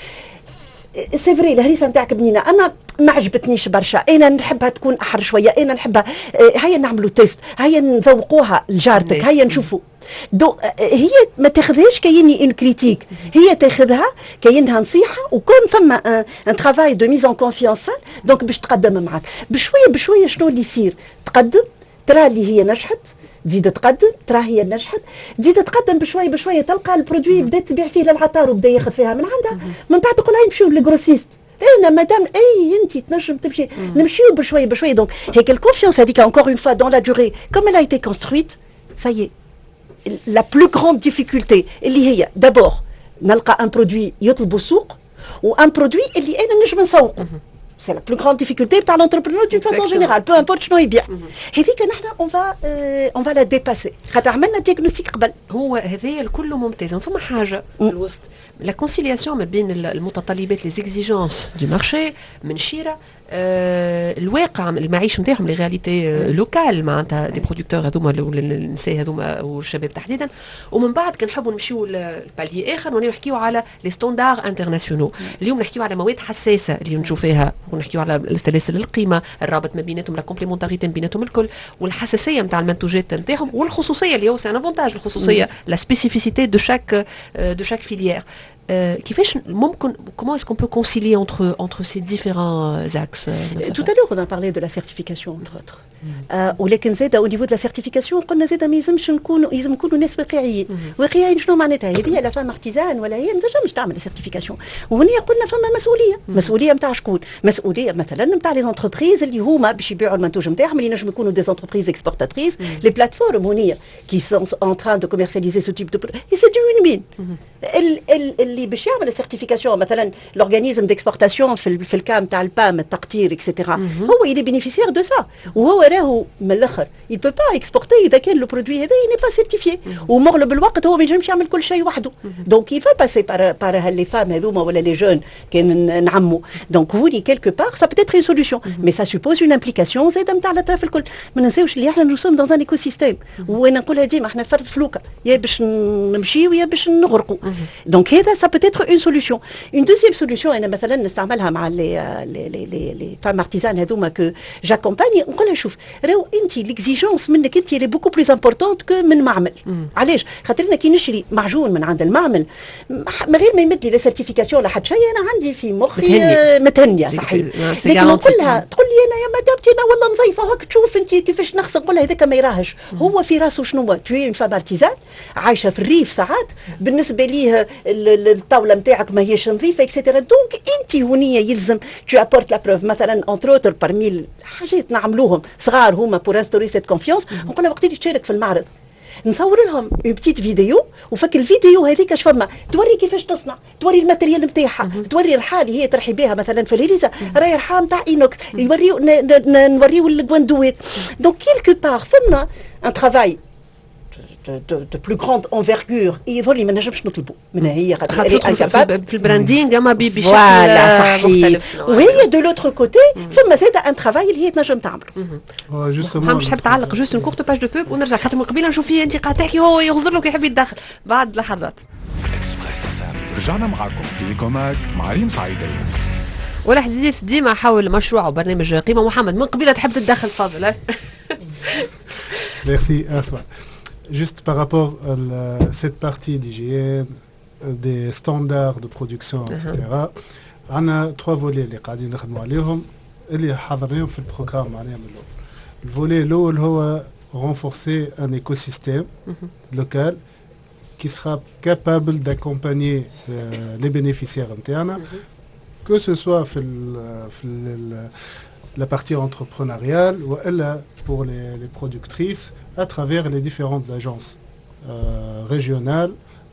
سي فري الهريسه نتاعك بنينه اما ما عجبتنيش برشا انا نحبها تكون احر شويه انا نحبها هيا نعملوا تيست هيا نذوقوها لجارتك هيا نشوفوا دو هي ما تاخذهاش كايني ان كريتيك هي تاخذها كاينها نصيحه وكون فما ان ترافاي دو ميز ان كونفيونس دونك باش تقدم معاك بشويه بشويه شنو اللي يصير تقدم ترى اللي هي نجحت تزيد تقدم ترى هي نجحت تزيد تقدم بشويه بشويه تلقى البرودوي بدات تبيع فيه للعطار وبدا ياخذ فيها من عندها من بعد تقول هاي نمشيو للجروسيست انا مادام اي انت تنجم تمشي نمشيو بشويه بشويه دونك هيك الكونفيونس هذيك encore une fois dans la durée comme elle a été construite ça y est la plus grande difficulté اللي هي d'abord نلقى un produit يطلبوا السوق وان produit اللي انا نجم نسوقه c'est la plus grande difficulté بتاع l'entrepreneur d'une façon générale peu importe شنو يبيع هذيك نحن on va euh, on va la dépasser خاطر عملنا دياغنوستيك قبل هو هذايا الكل ممتاز فما حاجه في الوسط لا كونسيلياسيون ما بين المتطلبات لي زيكزيجونس دو مارشي من شيره آه الواقع المعيش نتاعهم لي رياليتي لوكال معناتها دي برودكتور هذوما النساء هذوما والشباب تحديدا ومن بعد كنحبوا نمشيو لبالي اخر ونحكيو على لي ستاندار انترناسيونال اليوم نحكيو على مواد حساسه اللي نشوفوها ونحكيو على السلاسل القيمه الرابط ما بيناتهم لا كومبليمونتاريتي بيناتهم الكل والحساسيه نتاع المنتوجات نتاعهم والخصوصيه اللي هو سي ان افونتاج الخصوصيه لا سبيسيفيسيتي دو شاك دو شاك فيليير كيفاش ممكن comment est-ce qu'on peut concilier entre entre ces différents axes tout à l'heure on a parlé de la certification entre autres ولكن زاد au niveau de la certification قلنا زاد ما يلزمش نكونوا يلزم نكونوا ناس واقعيين واقعيين شنو معناتها هذه لا فام ارتيزان ولا هي ما تنجمش تعمل سيرتيفيكاسيون وهنا قلنا فما مسؤوليه مسؤوليه نتاع شكون مسؤوليه مثلا نتاع لي زونتربريز اللي هما باش يبيعوا المنتوج نتاعهم اللي نجم يكونوا دي زونتربريز اكسبورتاتريس لي بلاتفورم هونيا كي سون ان تران دو كوميرسياليزي سو تيب دو اي سي دو وين وين اللي باش يعمل سيرتيفيكاسيون مثلا لورغانيزم ديكسبورتاسيون في في الكام تاع البام التقطير اكسيتيرا هو يلي بينيفيسيير دو سا وهو راهو من الاخر il peut pas exporter اذا كان لو برودوي هذا n'est pas certifié ومغلب الوقت هو ما ينجمش يعمل كل شيء وحده دونك il va passer par par هاللي فام هذوما ولا لي جون كان نعمو دونك هوني quelque part ça peut être une solution mais ça suppose une implication زاد نتاع الاطراف الكل ما ننساوش اللي احنا نوصل dans un écosystème وانا نقولها ديما احنا فرد فلوكه يا باش نمشيو يا باش نغرقوا دونك هذا ça peut être une solution une deuxième solution انا مثلا نستعملها مع لي لي لي لي فام ارتيزان هذوما que j'accompagne نقولها شوف راهو انت ليكزيجونس منك انت لي بوكو بليز امبورطونت كو من معمل علاش خاطرنا كي نشري معجون من عند المعمل من غير ما يمد لي لا سيرتيفيكاسيون ولا حتى شيء انا عندي في مخي متهنيه صحيح لكن نقول لها تقول لي انا يا مدام انا والله نظيفه هاك تشوف انت كيفاش نغسل نقول لها هذاك ما يراهش هو في راسه شنو توي اون فام ارتيزان عايشه في الريف ساعات بالنسبه ليه الطاوله نتاعك ما هيش نظيفه اكسيتيرا دونك انت هونيه يلزم تو ابورت لا بروف مثلا اونتر اوتر بارمي حاجات نعملوهم صغار هما بور انستوري سيت كونفيونس نقول لها وقت اللي تشارك في المعرض نصور لهم اون بتيت فيديو وفك الفيديو هذيك اش فما توري كيفاش تصنع توري الماتيريال نتاعها توري الرحال هي ترحي بها مثلا في الهريزه راهي رحال نتاع اينوكس يوريو نوريو الكواندوات دونك كيلكو بار فما ان ترافاي de plus grande envergure يظل ما نجمش نطلبوا منها هي خاطر في البراندينغ اما بشكل مختلف وهي دو لوتر كوتي فما زاد ان ترافاي اللي هي تنجم تعمله. جوستومون مش حاب تعلق جوست اون كورت باج دو بوب ونرجع خاطر من قبيله نشوف فيه انت قاعد تحكي هو يغزر لك يحب يتدخل بعد لحظات. رجعنا معكم في كوماك مع ريم سعيدية والحديث ديما حول مشروع وبرنامج قيمة. محمد من قبيله تحب تتدخل تفضل. Merci, Asma. Juste par rapport à la, cette partie d'hygiène, des standards de production, et cetera. On a trois volets اللي قاعدين نخدموا عليهم اللي حضرناهم في البروغرام معناها من الأول. الفولي الأول هو renforcer un écosystème local qui sera capable d'accompagner euh, les bénéficiaires internes, que ce soit في ال, في ال, la partie entrepreneuriale ou elle pour les, les productrices à travers les différentes agences euh, régionales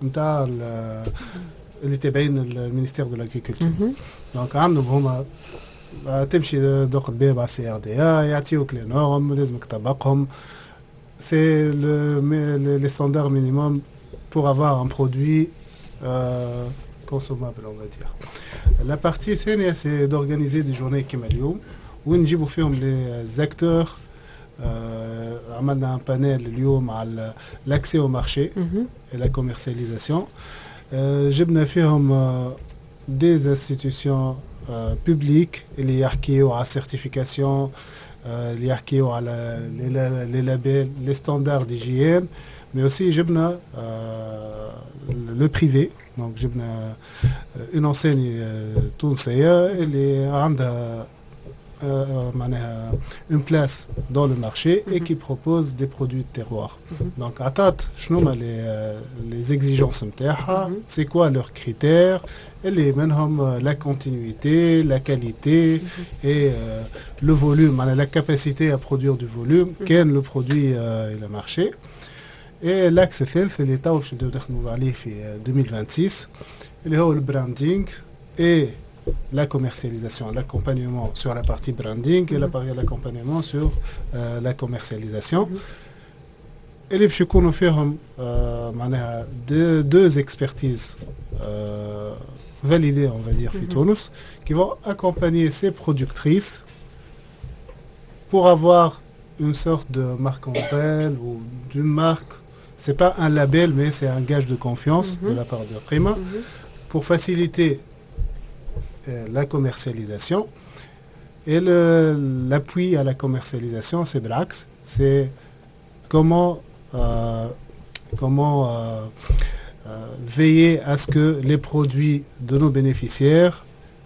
اللي تابعين المينستير دو لاغريكولتور. دونك عندهم هما تمشي دوق الباب على سي ار دي ا يعطيوك لي نورم لازمك تطبقهم. سي لي ستاندارds minimum pour avoir un produit euh, consommable, on va dire. La partie الثانية c'est d'organiser des journées كيما اليوم وين نجيبوا فيهم les acteurs. آه عملنا un panel اليوم على l'accès au marché et la commercialisation. آه جبنا فيهم آه des institutions آه publiques اللي يحكيوا على certification آه اللي يحكيوا على les labels, les standards d'hygiène, mais aussi جبنا آه le privé. donc جبنا آه une enseigne آه تونسية اللي عندها معناها une place dans le marché et qui propose des produits de terroir. Donc عطات شنو هما les les exigences نتاعها, c'est quoi leurs critères, اللي منهم la continuité, la qualité et euh, le volume, معناها la capacité à produire du volume, كان le produit euh, il a marché. Et l'axe الثالث اللي تو باش نبداو نخدموا عليه في deux mille vingt-six اللي هو البراندينغ et la commercialisation, l'accompagnement sur la partie branding et mm-hmm. l'accompagnement sur euh, la commercialisation. Mm-hmm. Et les psychons فيهم معناها deux, deux expertises euh, validées, on va dire, mm-hmm. Tunis, qui vont accompagner ces productrices pour avoir une sorte de marque en belle ou d'une marque. C'est pas un label, mais c'est un gage de confiance mm-hmm. de la part de Prima mm-hmm. pour faciliter la commercialisation. Et le, l'appui à la commercialisation, c'est Brax, c'est comment, euh, comment euh, euh, veiller à ce que les produits de nos bénéficiaires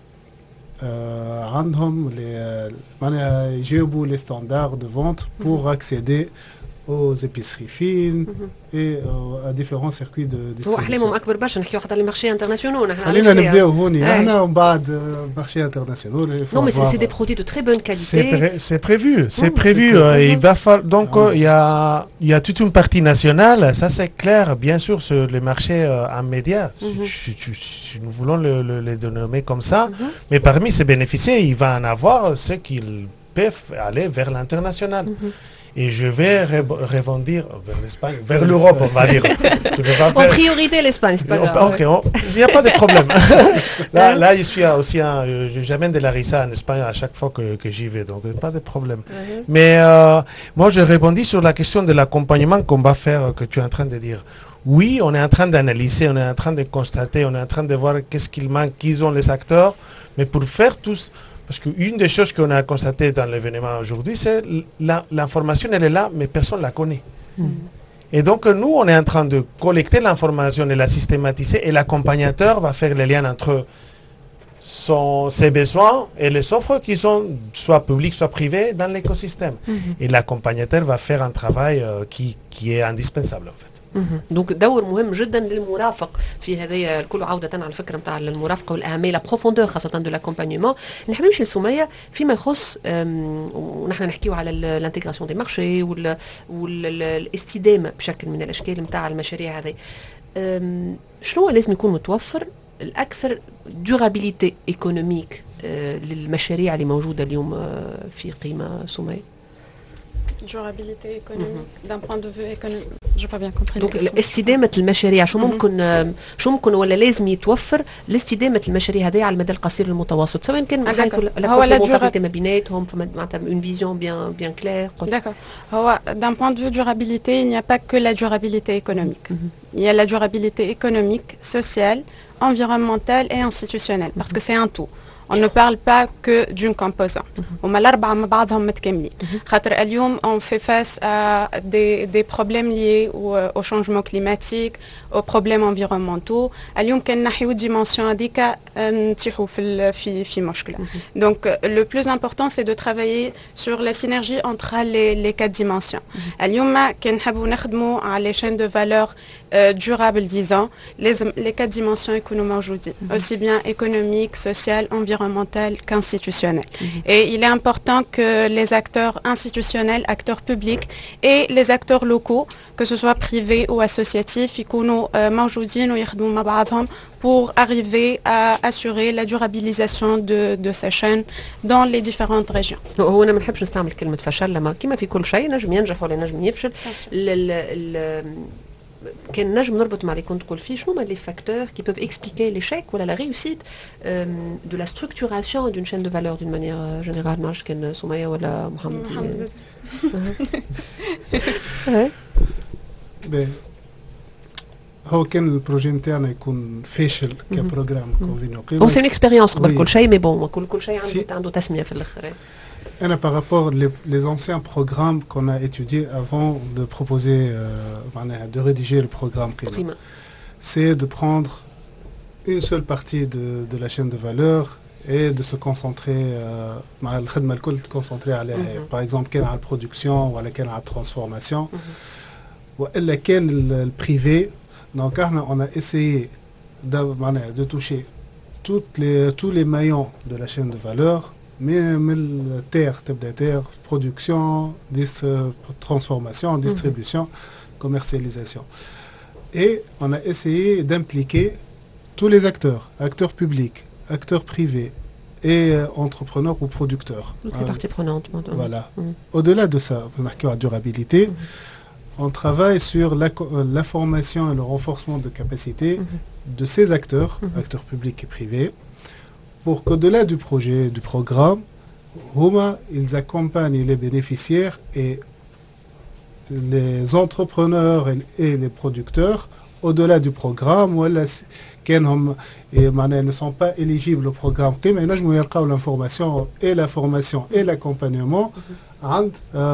rendent les, euh, les standards de vente pour mm-hmm. accéder aux épiceries fines mm-hmm. et euh, à différents circuits de distribution. هو أحلامهم أكبر برشا نحكيو حتى على المارشي انترناسيونال. خلينا نبداو هوني احنا ومن بعد مارشي انترناسيونال. Non mais c'est des produits de très bonne qualité. C'est, pré- c'est prévu, c'est oh, prévu. C'est euh, il va falloir donc il euh, y a il y a toute une partie nationale, ça c'est clair, bien sûr sur les marchés euh, immédiats. Mm-hmm. Si, si, si nous voulons le, le, les dénommer comme ça, mm-hmm. mais parmi ces bénéficiaires, il va en avoir ceux qui peuvent aller vers l'international. Mm-hmm. Et je vais re- rebondir vers l'Espagne, vers l'Europe, on va dire. En priorité l'Espagne, c'est pas grave. Ok, il n'y a pas de problème. là, là, je suis aussi, un, j'amène de la rissa en Espagne à chaque fois que, que j'y vais, donc pas de problème. Uh-huh. Mais euh, moi, je rebondis sur la question de l'accompagnement qu'on va faire, que tu es en train de dire. Oui, on est en train d'analyser, on est en train de constater, on est en train de voir qu'est-ce qu'il manque, qui ont les acteurs, mais pour faire tous... Parce qu'une des choses qu'on a constatées dans l'événement aujourd'hui, c'est la, l'information, elle est là, mais personne ne la connaît. Mm. Et donc, nous, on est en train de collecter l'information et la systématiser, et l'accompagnateur va faire les liens entre son, ses besoins et les offres qui sont soit publiques, soit privées dans l'écosystème. Mm-hmm. Et l'accompagnateur va faire un travail euh, qui, qui est indispensable, en fait. دونك دور مهم جدا للمرافق في هذايا الكل. عودة على الفكرة نتاع المرافقة والأهمية لا بروفوندور خاصة دو لاكومبانيومون. نحب نمشي لسمية فيما يخص ونحن نحكيو على الانتيغراسيون دي مارشي والاستدامة بشكل من الأشكال نتاع المشاريع هذه. شنو لازم يكون متوفر الأكثر دورابيليتي ايكونوميك للمشاريع اللي موجودة اليوم في قيمة سمية؟ durabilité économique, d'un point de vue économique. Je n'ai pas bien compris. دونك استدامه المشاريع شو ممكن شو ممكن ولا لازم يتوفر لاستدامه المشاريع هذه على المدى القصير المتوسط سواء كان من حيث الكومبلمنtarité ما بيناتهم فمعناتها une vision bien bien claire. D'accord. هو d'un point de vue durabilité, il n'y a pas que la durabilité économique. Il y a la durabilité économique, sociale, environnementale et institutionnelle parce que c'est un tout. On ne parle pas que d'une composante. هما الأربعة مع بعضهم متكاملين. خاطر اليوم on fait face à des des problèmes liés au, au changement climatique, aux problèmes environnementaux. اليوم كان نحيو dimension هذيك نتيحوا في في في مشكلة. Donc le plus important c'est de travailler sur la synergie entre les les quatre dimensions. اليوم كان نحبوا نخدموا على les chaînes de valeur euh, durables disons les les quatre dimensions يكونوا موجودين. Aussi bien économique, social, environnemental qu'institutionnel. Mm-hmm. Et il est important que les acteurs institutionnels, acteurs publics et les acteurs locaux, que ce soit privés ou associatifs, يكونوا موجودين ويخدموا مع بعضهم pour arriver à assurer la durabilisation de, de ces chaînes dans les différentes régions. هو أنا ما نحبش نستعمل كلمة فشل لما كما في كل شيء نجم ينجح ولا نجم يفشل. كان نجم نربط مع اللي كنت تقول فيه شنو هما لي فاكتور qui peuvent expliquer l'échec ولا la réussite euh, de la structuration d'une chaîne de valeur d'une manière générale. ما عرفتش كان سمية ولا محمد. محمد هو كان البروجي نتاعنا يكون فاشل كبروغرام كونفينيون. هو سي اكسبيريونس قبل كل شيء مي بون كل كل شيء عنده عنده تسمية في الاخر. Et par rapport les, les anciens programmes qu'on a étudiés avant de proposer, euh, de rédiger le programme Prima, c'est de prendre une seule partie de, de la chaîne de valeur et de se concentrer, euh, de concentrer à la, mm-hmm. par exemple, quelle est la production ou à laquelle la transformation, ou à laquelle le privé. Donc, on a essayé de, de toucher toutes les, tous les maillons de la chaîne de valeur. من التير تبدا تير برودكسيون ديس transformation, distribution, mm-hmm. commercialisation. Et on a essayé d'impliquer tous les acteurs, acteurs publics, acteurs privés et euh, entrepreneurs ou producteurs. Toutes les euh, parties prenantes. Voilà. Mm-hmm. Au-delà de ça, on marque la durabilité, mm-hmm. on travaille sur la, la formation et le renforcement de capacité mm-hmm. de ces acteurs, mm-hmm. acteurs publics et privés, pour qu'au-delà du projet, du programme, Huma, ils accompagnent les bénéficiaires et les entrepreneurs et, et les producteurs au-delà du programme, ou ils ne sont pas éligibles au programme. Mais là, je me dis l'information et la formation et l'accompagnement عند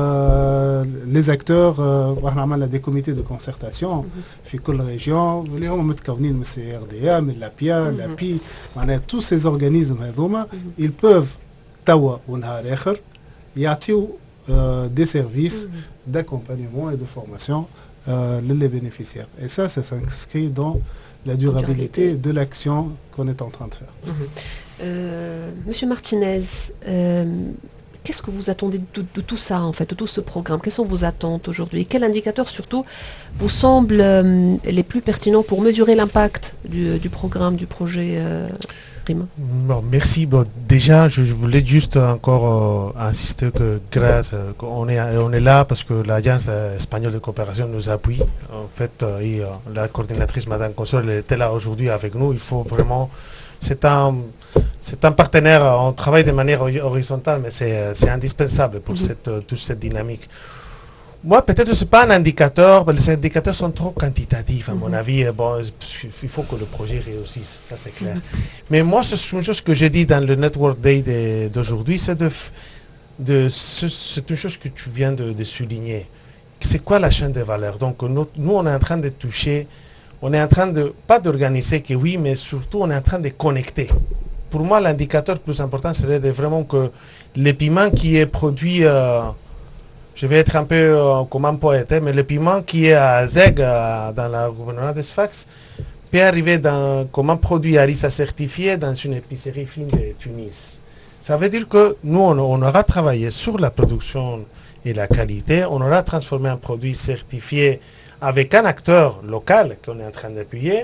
les acteurs. On a des comités de concertation في كل région اللي هم متكونين من سي ار دي ا من لابيا لابي معناها tous ces organismes هذوما ils peuvent توا ونهار اخر يعطيو des services d'accompagnement et de formation les bénéficiaires. Et ça, ça s'inscrit dans la durabilité de l'action qu'on est en train de faire. Euh, Monsieur Martinez, euh, qu'est-ce que vous attendez de, de tout ça, en fait, de tout ce programme? Quelles sont vos attentes aujourd'hui? Quels indicateurs, surtout, vous semblent euh, les plus pertinents pour mesurer l'impact du, du programme, du projet euh, Prima? Bon, merci. Bon, déjà, je, je voulais juste encore euh, insister que grâce, euh, qu'on est, on est là parce que l'Alliance espagnole de coopération nous appuie. En fait, euh, et, euh, la coordinatrice, Madame Consol, elle était là aujourd'hui avec nous. Il faut vraiment... C'est un, c'est un partenaire, on travaille de manière horizontale, mais c'est, c'est indispensable pour mm-hmm. cette, toute cette dynamique. Moi, peut-être que ce n'est pas un indicateur, mais les indicateurs sont trop quantitatifs, à mm-hmm. mon avis. Bon, il faut que le projet réussisse, ça c'est clair. Mm-hmm. Mais moi, c'est une chose que j'ai dit dans le Network Day de, d'aujourd'hui, c'est, de, de, c'est une chose que tu viens de, de souligner. C'est quoi la chaîne de valeur? Donc, nous, nous, on est en train de toucher... On est en train de, pas d'organiser que oui, mais surtout on est en train de connecter. Pour moi, l'indicateur le plus important serait de vraiment que le piment qui est produit, euh, je vais être un peu euh, comme un poète, hein, mais le piment qui est à Zeg, euh, dans la gouvernement de Sfax, peut arriver dans, comme un produit Harissa certifié dans une épicerie fine de Tunis. Ça veut dire que nous, on, on aura travaillé sur la production et la qualité, on aura transformé un produit certifié avec un acteur local qu'on est en train d'appuyer,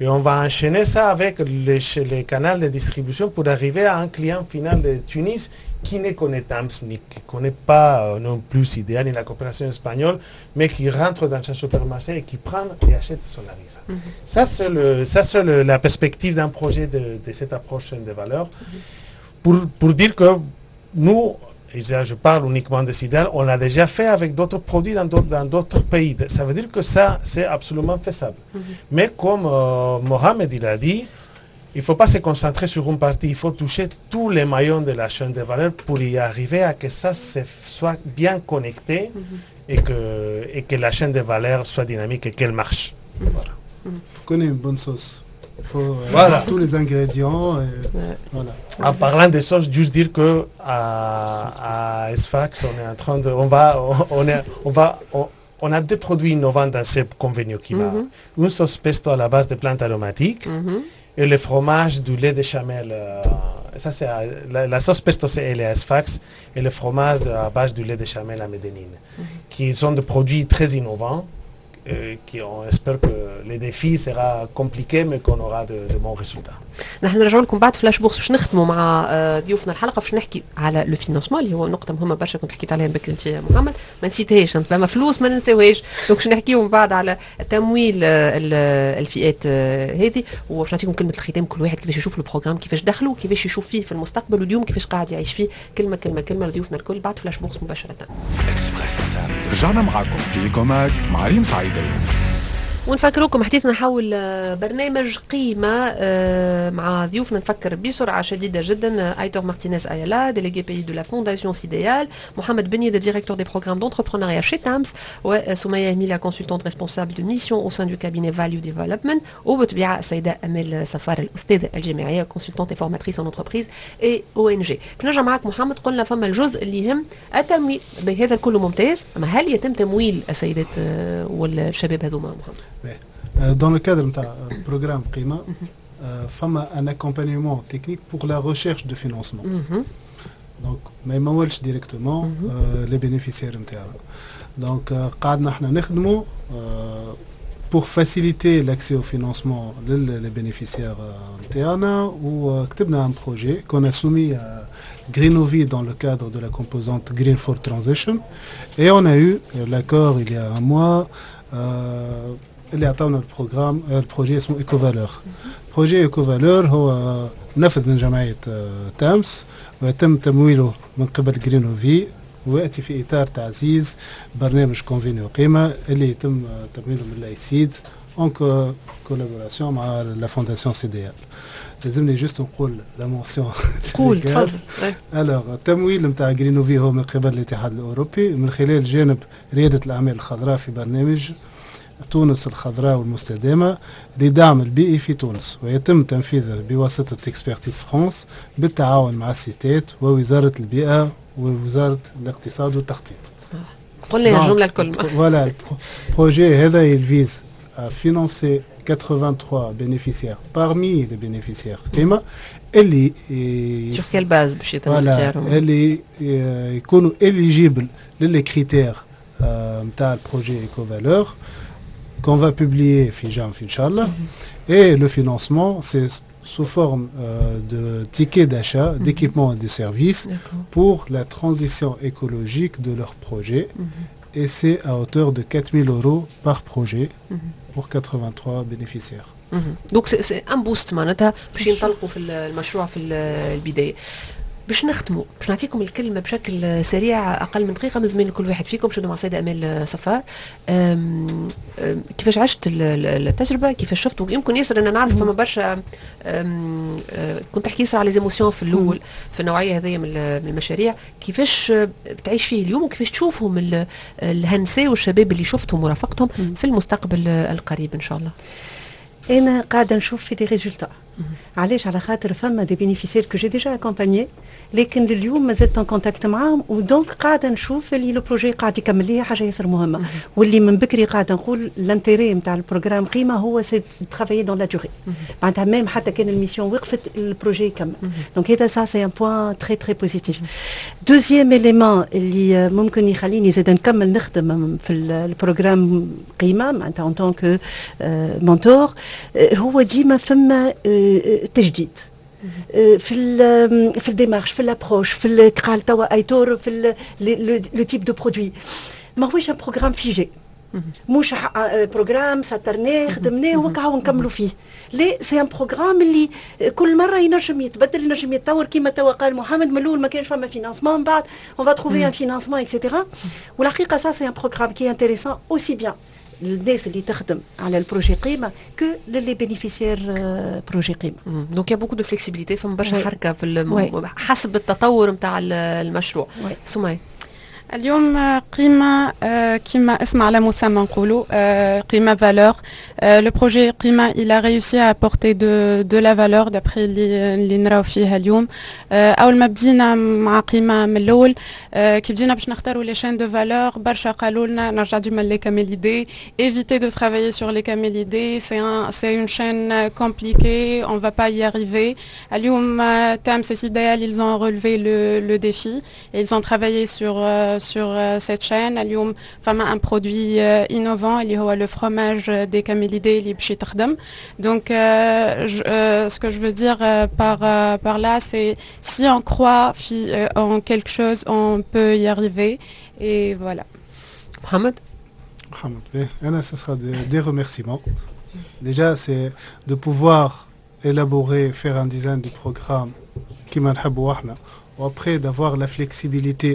Et on va enchaîner ça avec les, les canaux de distribution pour arriver à un client final de Tunis qui ne connaît Tams, ni qui ne connaît pas euh, non plus Idéal ni la coopération espagnole, mais qui rentre dans un supermarché et qui prend et achète Solarisa. Mm-hmm. Ça, c'est, le, ça, c'est le, la perspective d'un projet de, de cette approche de valeur. Mm-hmm. Pour, pour dire que nous, et je parle uniquement de Idéal, on l'a déjà fait avec d'autres produits dans d'autres, dans d'autres pays. Ça veut dire que ça, c'est absolument faisable. Mm-hmm. Mais comme euh, Mohamed il a dit, il ne faut pas se concentrer sur une partie, il faut toucher tous les maillons de la chaîne de valeur pour y arriver à que ça se, soit bien connecté mm-hmm. et, que, et que la chaîne de valeur soit dynamique et qu'elle marche. Mm-hmm. Voilà. Faut connaître une bonne sauce. Il faut euh, voilà. tous les ingrédients. Et, ouais. voilà. En parlant des sauces, juste dire que à, à S-Fax, on est en train de, on va, on, on est, on va, on, on a des produits innovants dans ces convenus qui mm-hmm. Une sauce pesto à la base de plantes aromatiques. Mm-hmm. Et le fromage du lait de chamel, euh, ça c'est euh, la, la sauce pesto c'est L S Fax et le fromage à base du lait de chamel à Medellin, mm-hmm. qui sont des produits très innovants, euh, qui on espère que le défi sera compliqué mais qu'on aura de, de bons résultats. نحن نرجع لكم بعد فلاش بورس باش نختموا مع ضيوفنا الحلقه باش نحكي على لو فينانسمون اللي هو نقطه مهمه برشا كنت حكيت عليها بكري انت يا محمد ما نسيتهاش انت فما فلوس ما ننساوهاش دونك باش نحكيو من بعد على تمويل الفئات هذه وباش نعطيكم كلمه الختام كل واحد كيفاش يشوف البروغرام كيفاش دخلوا كيفاش يشوف فيه في المستقبل واليوم كيفاش قاعد يعيش فيه كلمه كلمه كلمه لضيوفنا الكل بعد فلاش بورس مباشره. رجعنا معكم في كوماك مع ريم سعيدة. ونفكركم حديثنا حول برنامج قيمة مع ضيوفنا نفكر بسرعة شديدة جدا ايتور مارتينيز ايالا ديليغي بي دو لا فونداسيون سيديال محمد بني de directeur des programmes d'entrepreneuriat chez Tams وسمية إميليا consultante responsable de mission au sein du cabinet Value Development وبتبيع السيدة أمل سفار الأستاذة الجامعية consultante et formatrice en entreprise et O N G. نرجع معك محمد قلنا فما الجزء اللي يهم التمويل بهذا الكل ممتاز أما هل يتم تمويل السيدات والشباب هذوما محمد؟ Dans le cadre du programme Qima, euh, femme un accompagnement technique pour la recherche de financement. Mm-hmm. Donc, mais moi directement mm-hmm. euh, les bénéficiaires internes. Donc, nous euh, pour faciliter l'accès au financement des bénéficiaires internes, ou euh, un projet qu'on a soumis à Greenovi dans le cadre de la composante Green for Transition, et on a eu l'accord il y a un mois. Euh, اللي عطاونا البروغرام البروجي اسمه ايكو فالور. بروجي ايكو فالور هو نفذ من جمعيه تامس ويتم تمويله من قبل جرينوفي وياتي في اطار تعزيز برنامج كونفينيو قيمه اللي يتم تمويله من الايسيد اون كولابوراسيون مع لا فونداسيون سي دي ال. لازمني جوست نقول لا مونسيون قول تفضل. الوغ التمويل نتاع جرينوفي هو من قبل الاتحاد الاوروبي من خلال جانب رياده الاعمال الخضراء في برنامج تونس الخضراء والمستدامة لدعم البيئي في تونس ويتم تنفيذه بواسطة اكسبرتيز فرانس بالتعاون مع السيتات ووزارة البيئة ووزارة الاقتصاد والتخطيط. قل لي الجملة الكل. Voilà, le projet هذا il vise à financer quatre-vingt-trois bénéficiaires parmi les bénéficiaires قيمة اللي sur quelle base باش يتم اختيارهم؟ اللي يكونوا éligibles للي كريتير نتاع البروجي ايكو فالور qu'on va publier Fijam Inch'Allah. Mm-hmm. Et le financement, c'est sous forme euh, de tickets d'achat, mm-hmm. d'équipements et de services D'accord. pour la transition écologique de leur projet. Mm-hmm. Et c'est à hauteur de quatre mille euros par projet mm-hmm. pour quatre-vingt-trois bénéficiaires. Mm-hmm. Donc c'est, c'est un boost معناتها باش ينطلقوا في المشروع في البداية. باش نختموا باش نعطيكم الكلمه بشكل سريع اقل من دقيقه من زمان لكل واحد فيكم شنو مع السيده امال سفار أم أم كيفاش عشت التجربه كيفاش شفتوا يمكن ياسر انا نعرف فما برشا كنت تحكي ياسر على لي زيموسيون في الاول في النوعيه هذه من المشاريع كيفاش بتعيش فيه اليوم وكيفاش تشوفهم الهنساء والشباب اللي شفتهم ورافقتهم في المستقبل القريب ان شاء الله. انا قاعده نشوف في دي ريزولتا علاش على خاطر فما دي بينيفيسير كو جي ديجا اكومبانيي لكن لليوم مازلت ان كونتاكت معاهم ودونك قاعده نشوف اللي لو بروجي قاعد يكمل لي حاجه ياسر مهمه واللي من بكري قاعده نقول الانتيري نتاع البروغرام قيمه هو سي ترافايي دون لا دوري معناتها ميم حتى كان الميسيون وقفت البروجي يكمل دونك هذا سا سي ان بوان تري تري بوزيتيف دوزيام اليمون اللي ممكن يخليني زاد نكمل نخدم في البروغرام قيمه معناتها ان طون كو مونتور هو ديما فما تجديد في ال في الديمارش في الابروش في قال توا ايتور في لو تيب دو برودوي ماهوش ان بروغرام فيجي مش بروغرام ساترناه خدمناه وكاو نكملوا فيه لي سي ان بروغرام اللي كل مره ينجم يتبدل ينجم يتطور كما توا قال محمد من الاول ما كانش فما فينانسمون من بعد اون فا تروفي ان فينانسمون اكسيتيرا والحقيقه سا سي ان بروغرام كي انتريسون اوسي بيان الناس اللي تخدم على البروجي قيمه كو للي بينيفيسير بروجي قيمه دونك يا بوكو دو فليكسيبيليتي فما برشا حركه في الم... حسب التطور نتاع المشروع. سمية اليوم قيمة كما اسم على مسمى نقولوا قيمة valeur. Le projet قيمة il a réussi à apporter de de la valeur d'après اللي اللي نراو فيها اليوم. أول ما بدينا مع قيمة من الأول كي بدينا باش نختاروا les chaînes de valeur برشا قالوا لنا نرجع ديما لي camélidés éviter de travailler sur les camélidés c'est un c'est une chaîne compliquée on va pas y arriver. اليوم Tams et Sidael ils ont relevé le le défi et ils ont travaillé sur sur euh, cette chaîne. اليوم فما un produit euh, innovant اللي هو le fromage des camélidés اللي باش يتخدم. Donc euh, je, euh, ce que je veux dire euh, par euh, par là c'est si on croit fi, euh, en quelque chose on peut y arriver et voilà. Mohamed Mohamed, Anna, ce sera des, des remerciements. Déjà c'est de pouvoir élaborer, faire un design du programme qui m'a ou après d'avoir la flexibilité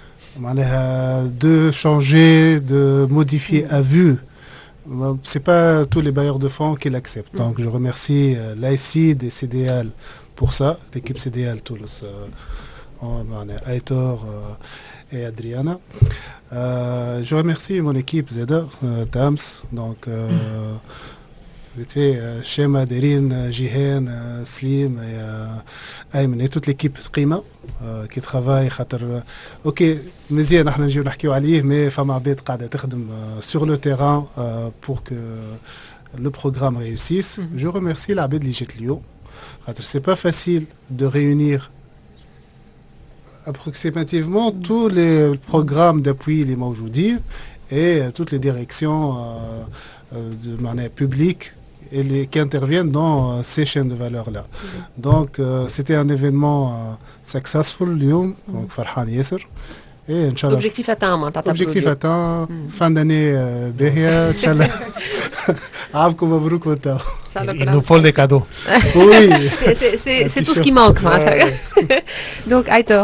de changer, de modifier à vue. C'est pas tous les bailleurs de fonds qui l'acceptent. Donc je remercie euh, l'A I C I D et C D L pour ça, l'équipe C D L Toulouse, euh, Aitor euh, et Adriana. Euh, je remercie mon équipe Zeda, euh, Tams, donc euh, vite fait, Shema, Derine, Jihen, Slim et Ayman et toute l'équipe Qima qui travaille. Ok, مزيان احنا نجيو نحكيو عليه mais فما عباد قاعده تخدم sur le terrain pour que le programme réussisse. Je remercie العباد اللي جات اليوم خاطر c'est pas facile de réunir approximativement tous les programmes d'appui les موجودين et toutes les directions de manière publique et les, qui interviennent dans euh, ces chaînes de valeur-là. Mm-hmm. Donc, euh, c'était un événement euh, successful, Lyon, mm-hmm. donc Farhan Yasser. Et Inch'Allah. Objectif atteint, maintenant. Objectif atteint, mm-hmm. fin d'année euh, Behia, Inch'Allah. Avkou Mabrouk Wata. Il nous faut des cadeaux. Oui. C'est, c'est, c'est, c'est tout ce qui manque. Ouais. Donc, Aitor.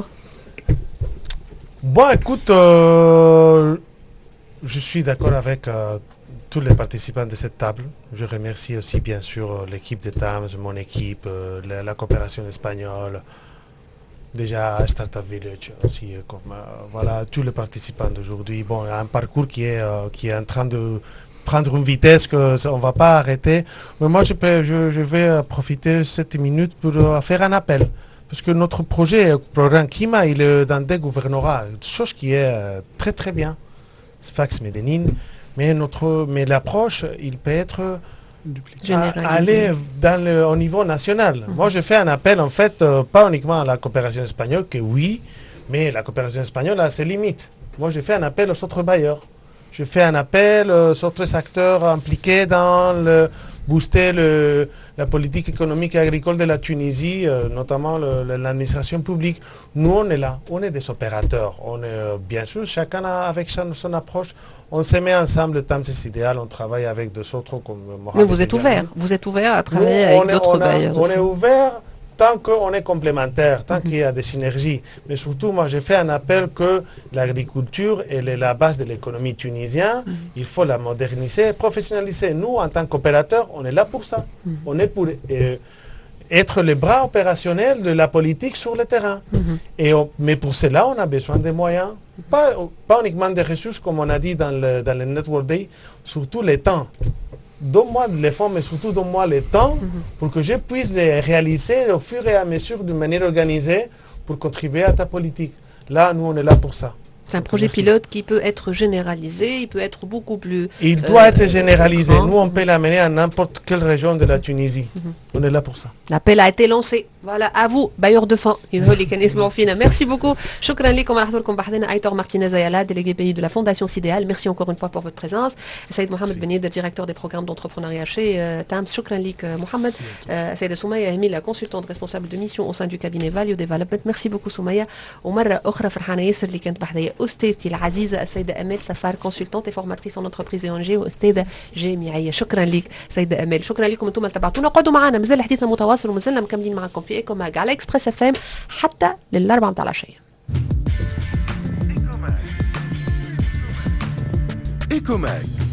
Bon, écoute, euh, je suis d'accord avec euh, tous les participants de cette table. Je remercie aussi bien sûr l'équipe de Tams, mon équipe, euh, la, la coopération espagnole, déjà Startup Village aussi, comme euh, voilà tous les participants d'aujourd'hui. Bon, un parcours qui est euh, qui est en train de prendre une vitesse que on va pas arrêter. Mais moi je peux, je, je vais profiter de cette minute pour euh, faire un appel. Parce que notre projet, le programme Kima, il est dans des gouvernorats, chose qui est euh, très très bien. Sfax Medellin. Mais, notre, mais l'approche, il peut être à, aller dans le, au niveau national. Mm-hmm. Moi, je fais un appel, en fait, euh, pas uniquement à la coopération espagnole, que oui, mais la coopération espagnole a ses limites. Moi, je fais un appel aux autres bailleurs. Je fais un appel aux autres acteurs impliqués dans le booster le, la politique économique et agricole de la Tunisie, euh, notamment le, le, l'administration publique. Nous, on est là, on est des opérateurs. On est, euh, bien sûr, chacun a, avec son, son approche. On se met ensemble, le Tams c'est idéal, on travaille avec deux autres comme Mohamed. Mais vous êtes ouvert, vous êtes ouvert à travailler Nous, avec d'autres bailleurs. On est ouvert tant qu'on est complémentaire, tant mm-hmm. qu'il y a des synergies. Mais surtout, moi, j'ai fait un appel que l'agriculture, elle est la base de l'économie tunisienne. Mm-hmm. Il faut la moderniser, professionnaliser. Nous, en tant qu'opérateurs, on est là pour ça. Mm-hmm. On est pour euh, être les bras opérationnels de la politique sur le terrain. Mm-hmm. Et on, mais pour cela, on a besoin des moyens. Pas, pas uniquement des ressources, comme on a dit dans le, dans le Network Day, surtout les temps. donne-moi les fonds, mais surtout donne-moi le temps mm-hmm. pour que je puisse les réaliser au fur et à mesure d'une manière organisée pour contribuer à ta politique. Là, nous, on est là pour ça. C'est un projet Merci. pilote qui peut être généralisé, il peut être beaucoup plus... Il doit euh, être généralisé. Grand. Nous, on peut l'amener à n'importe quelle région de la Tunisie. Mm-hmm. On est là pour ça. L'appel a été lancé. Voilà, à vous, bailleurs de fonds. Merci beaucoup. Shukran likum ala hudurkum bahthina Aitor Martinez Ayala, délégué pays de la Fondation Sidéal. Merci encore une fois pour votre présence. Saïd Mohamed Benid, directeur des programmes d'entrepreneuriat chez euh, Tams. Shukran lik Mohamed. Euh, Saïd Soumaya Ahmi, la consultante responsable de mission au sein du cabinet Value Development. Merci beaucoup Soumaya. ومرة أخرى فرحانة ياسر اللي كانت بحذايا أستاذتي العزيزة السيدة أمال سفار كونسلتانت فورماتريس ان انتربريز اون جي واستاذة جامعية. شكرا لك سيدة أمال. شكرا لكم انتم اللي تابعتونا. قعدوا معنا مازال حديثنا متواصل ومازلنا مكملين معكم في ايكو ماج على اكسبريس اف ام حتى للأربعة متاع العشية. ايكو ماج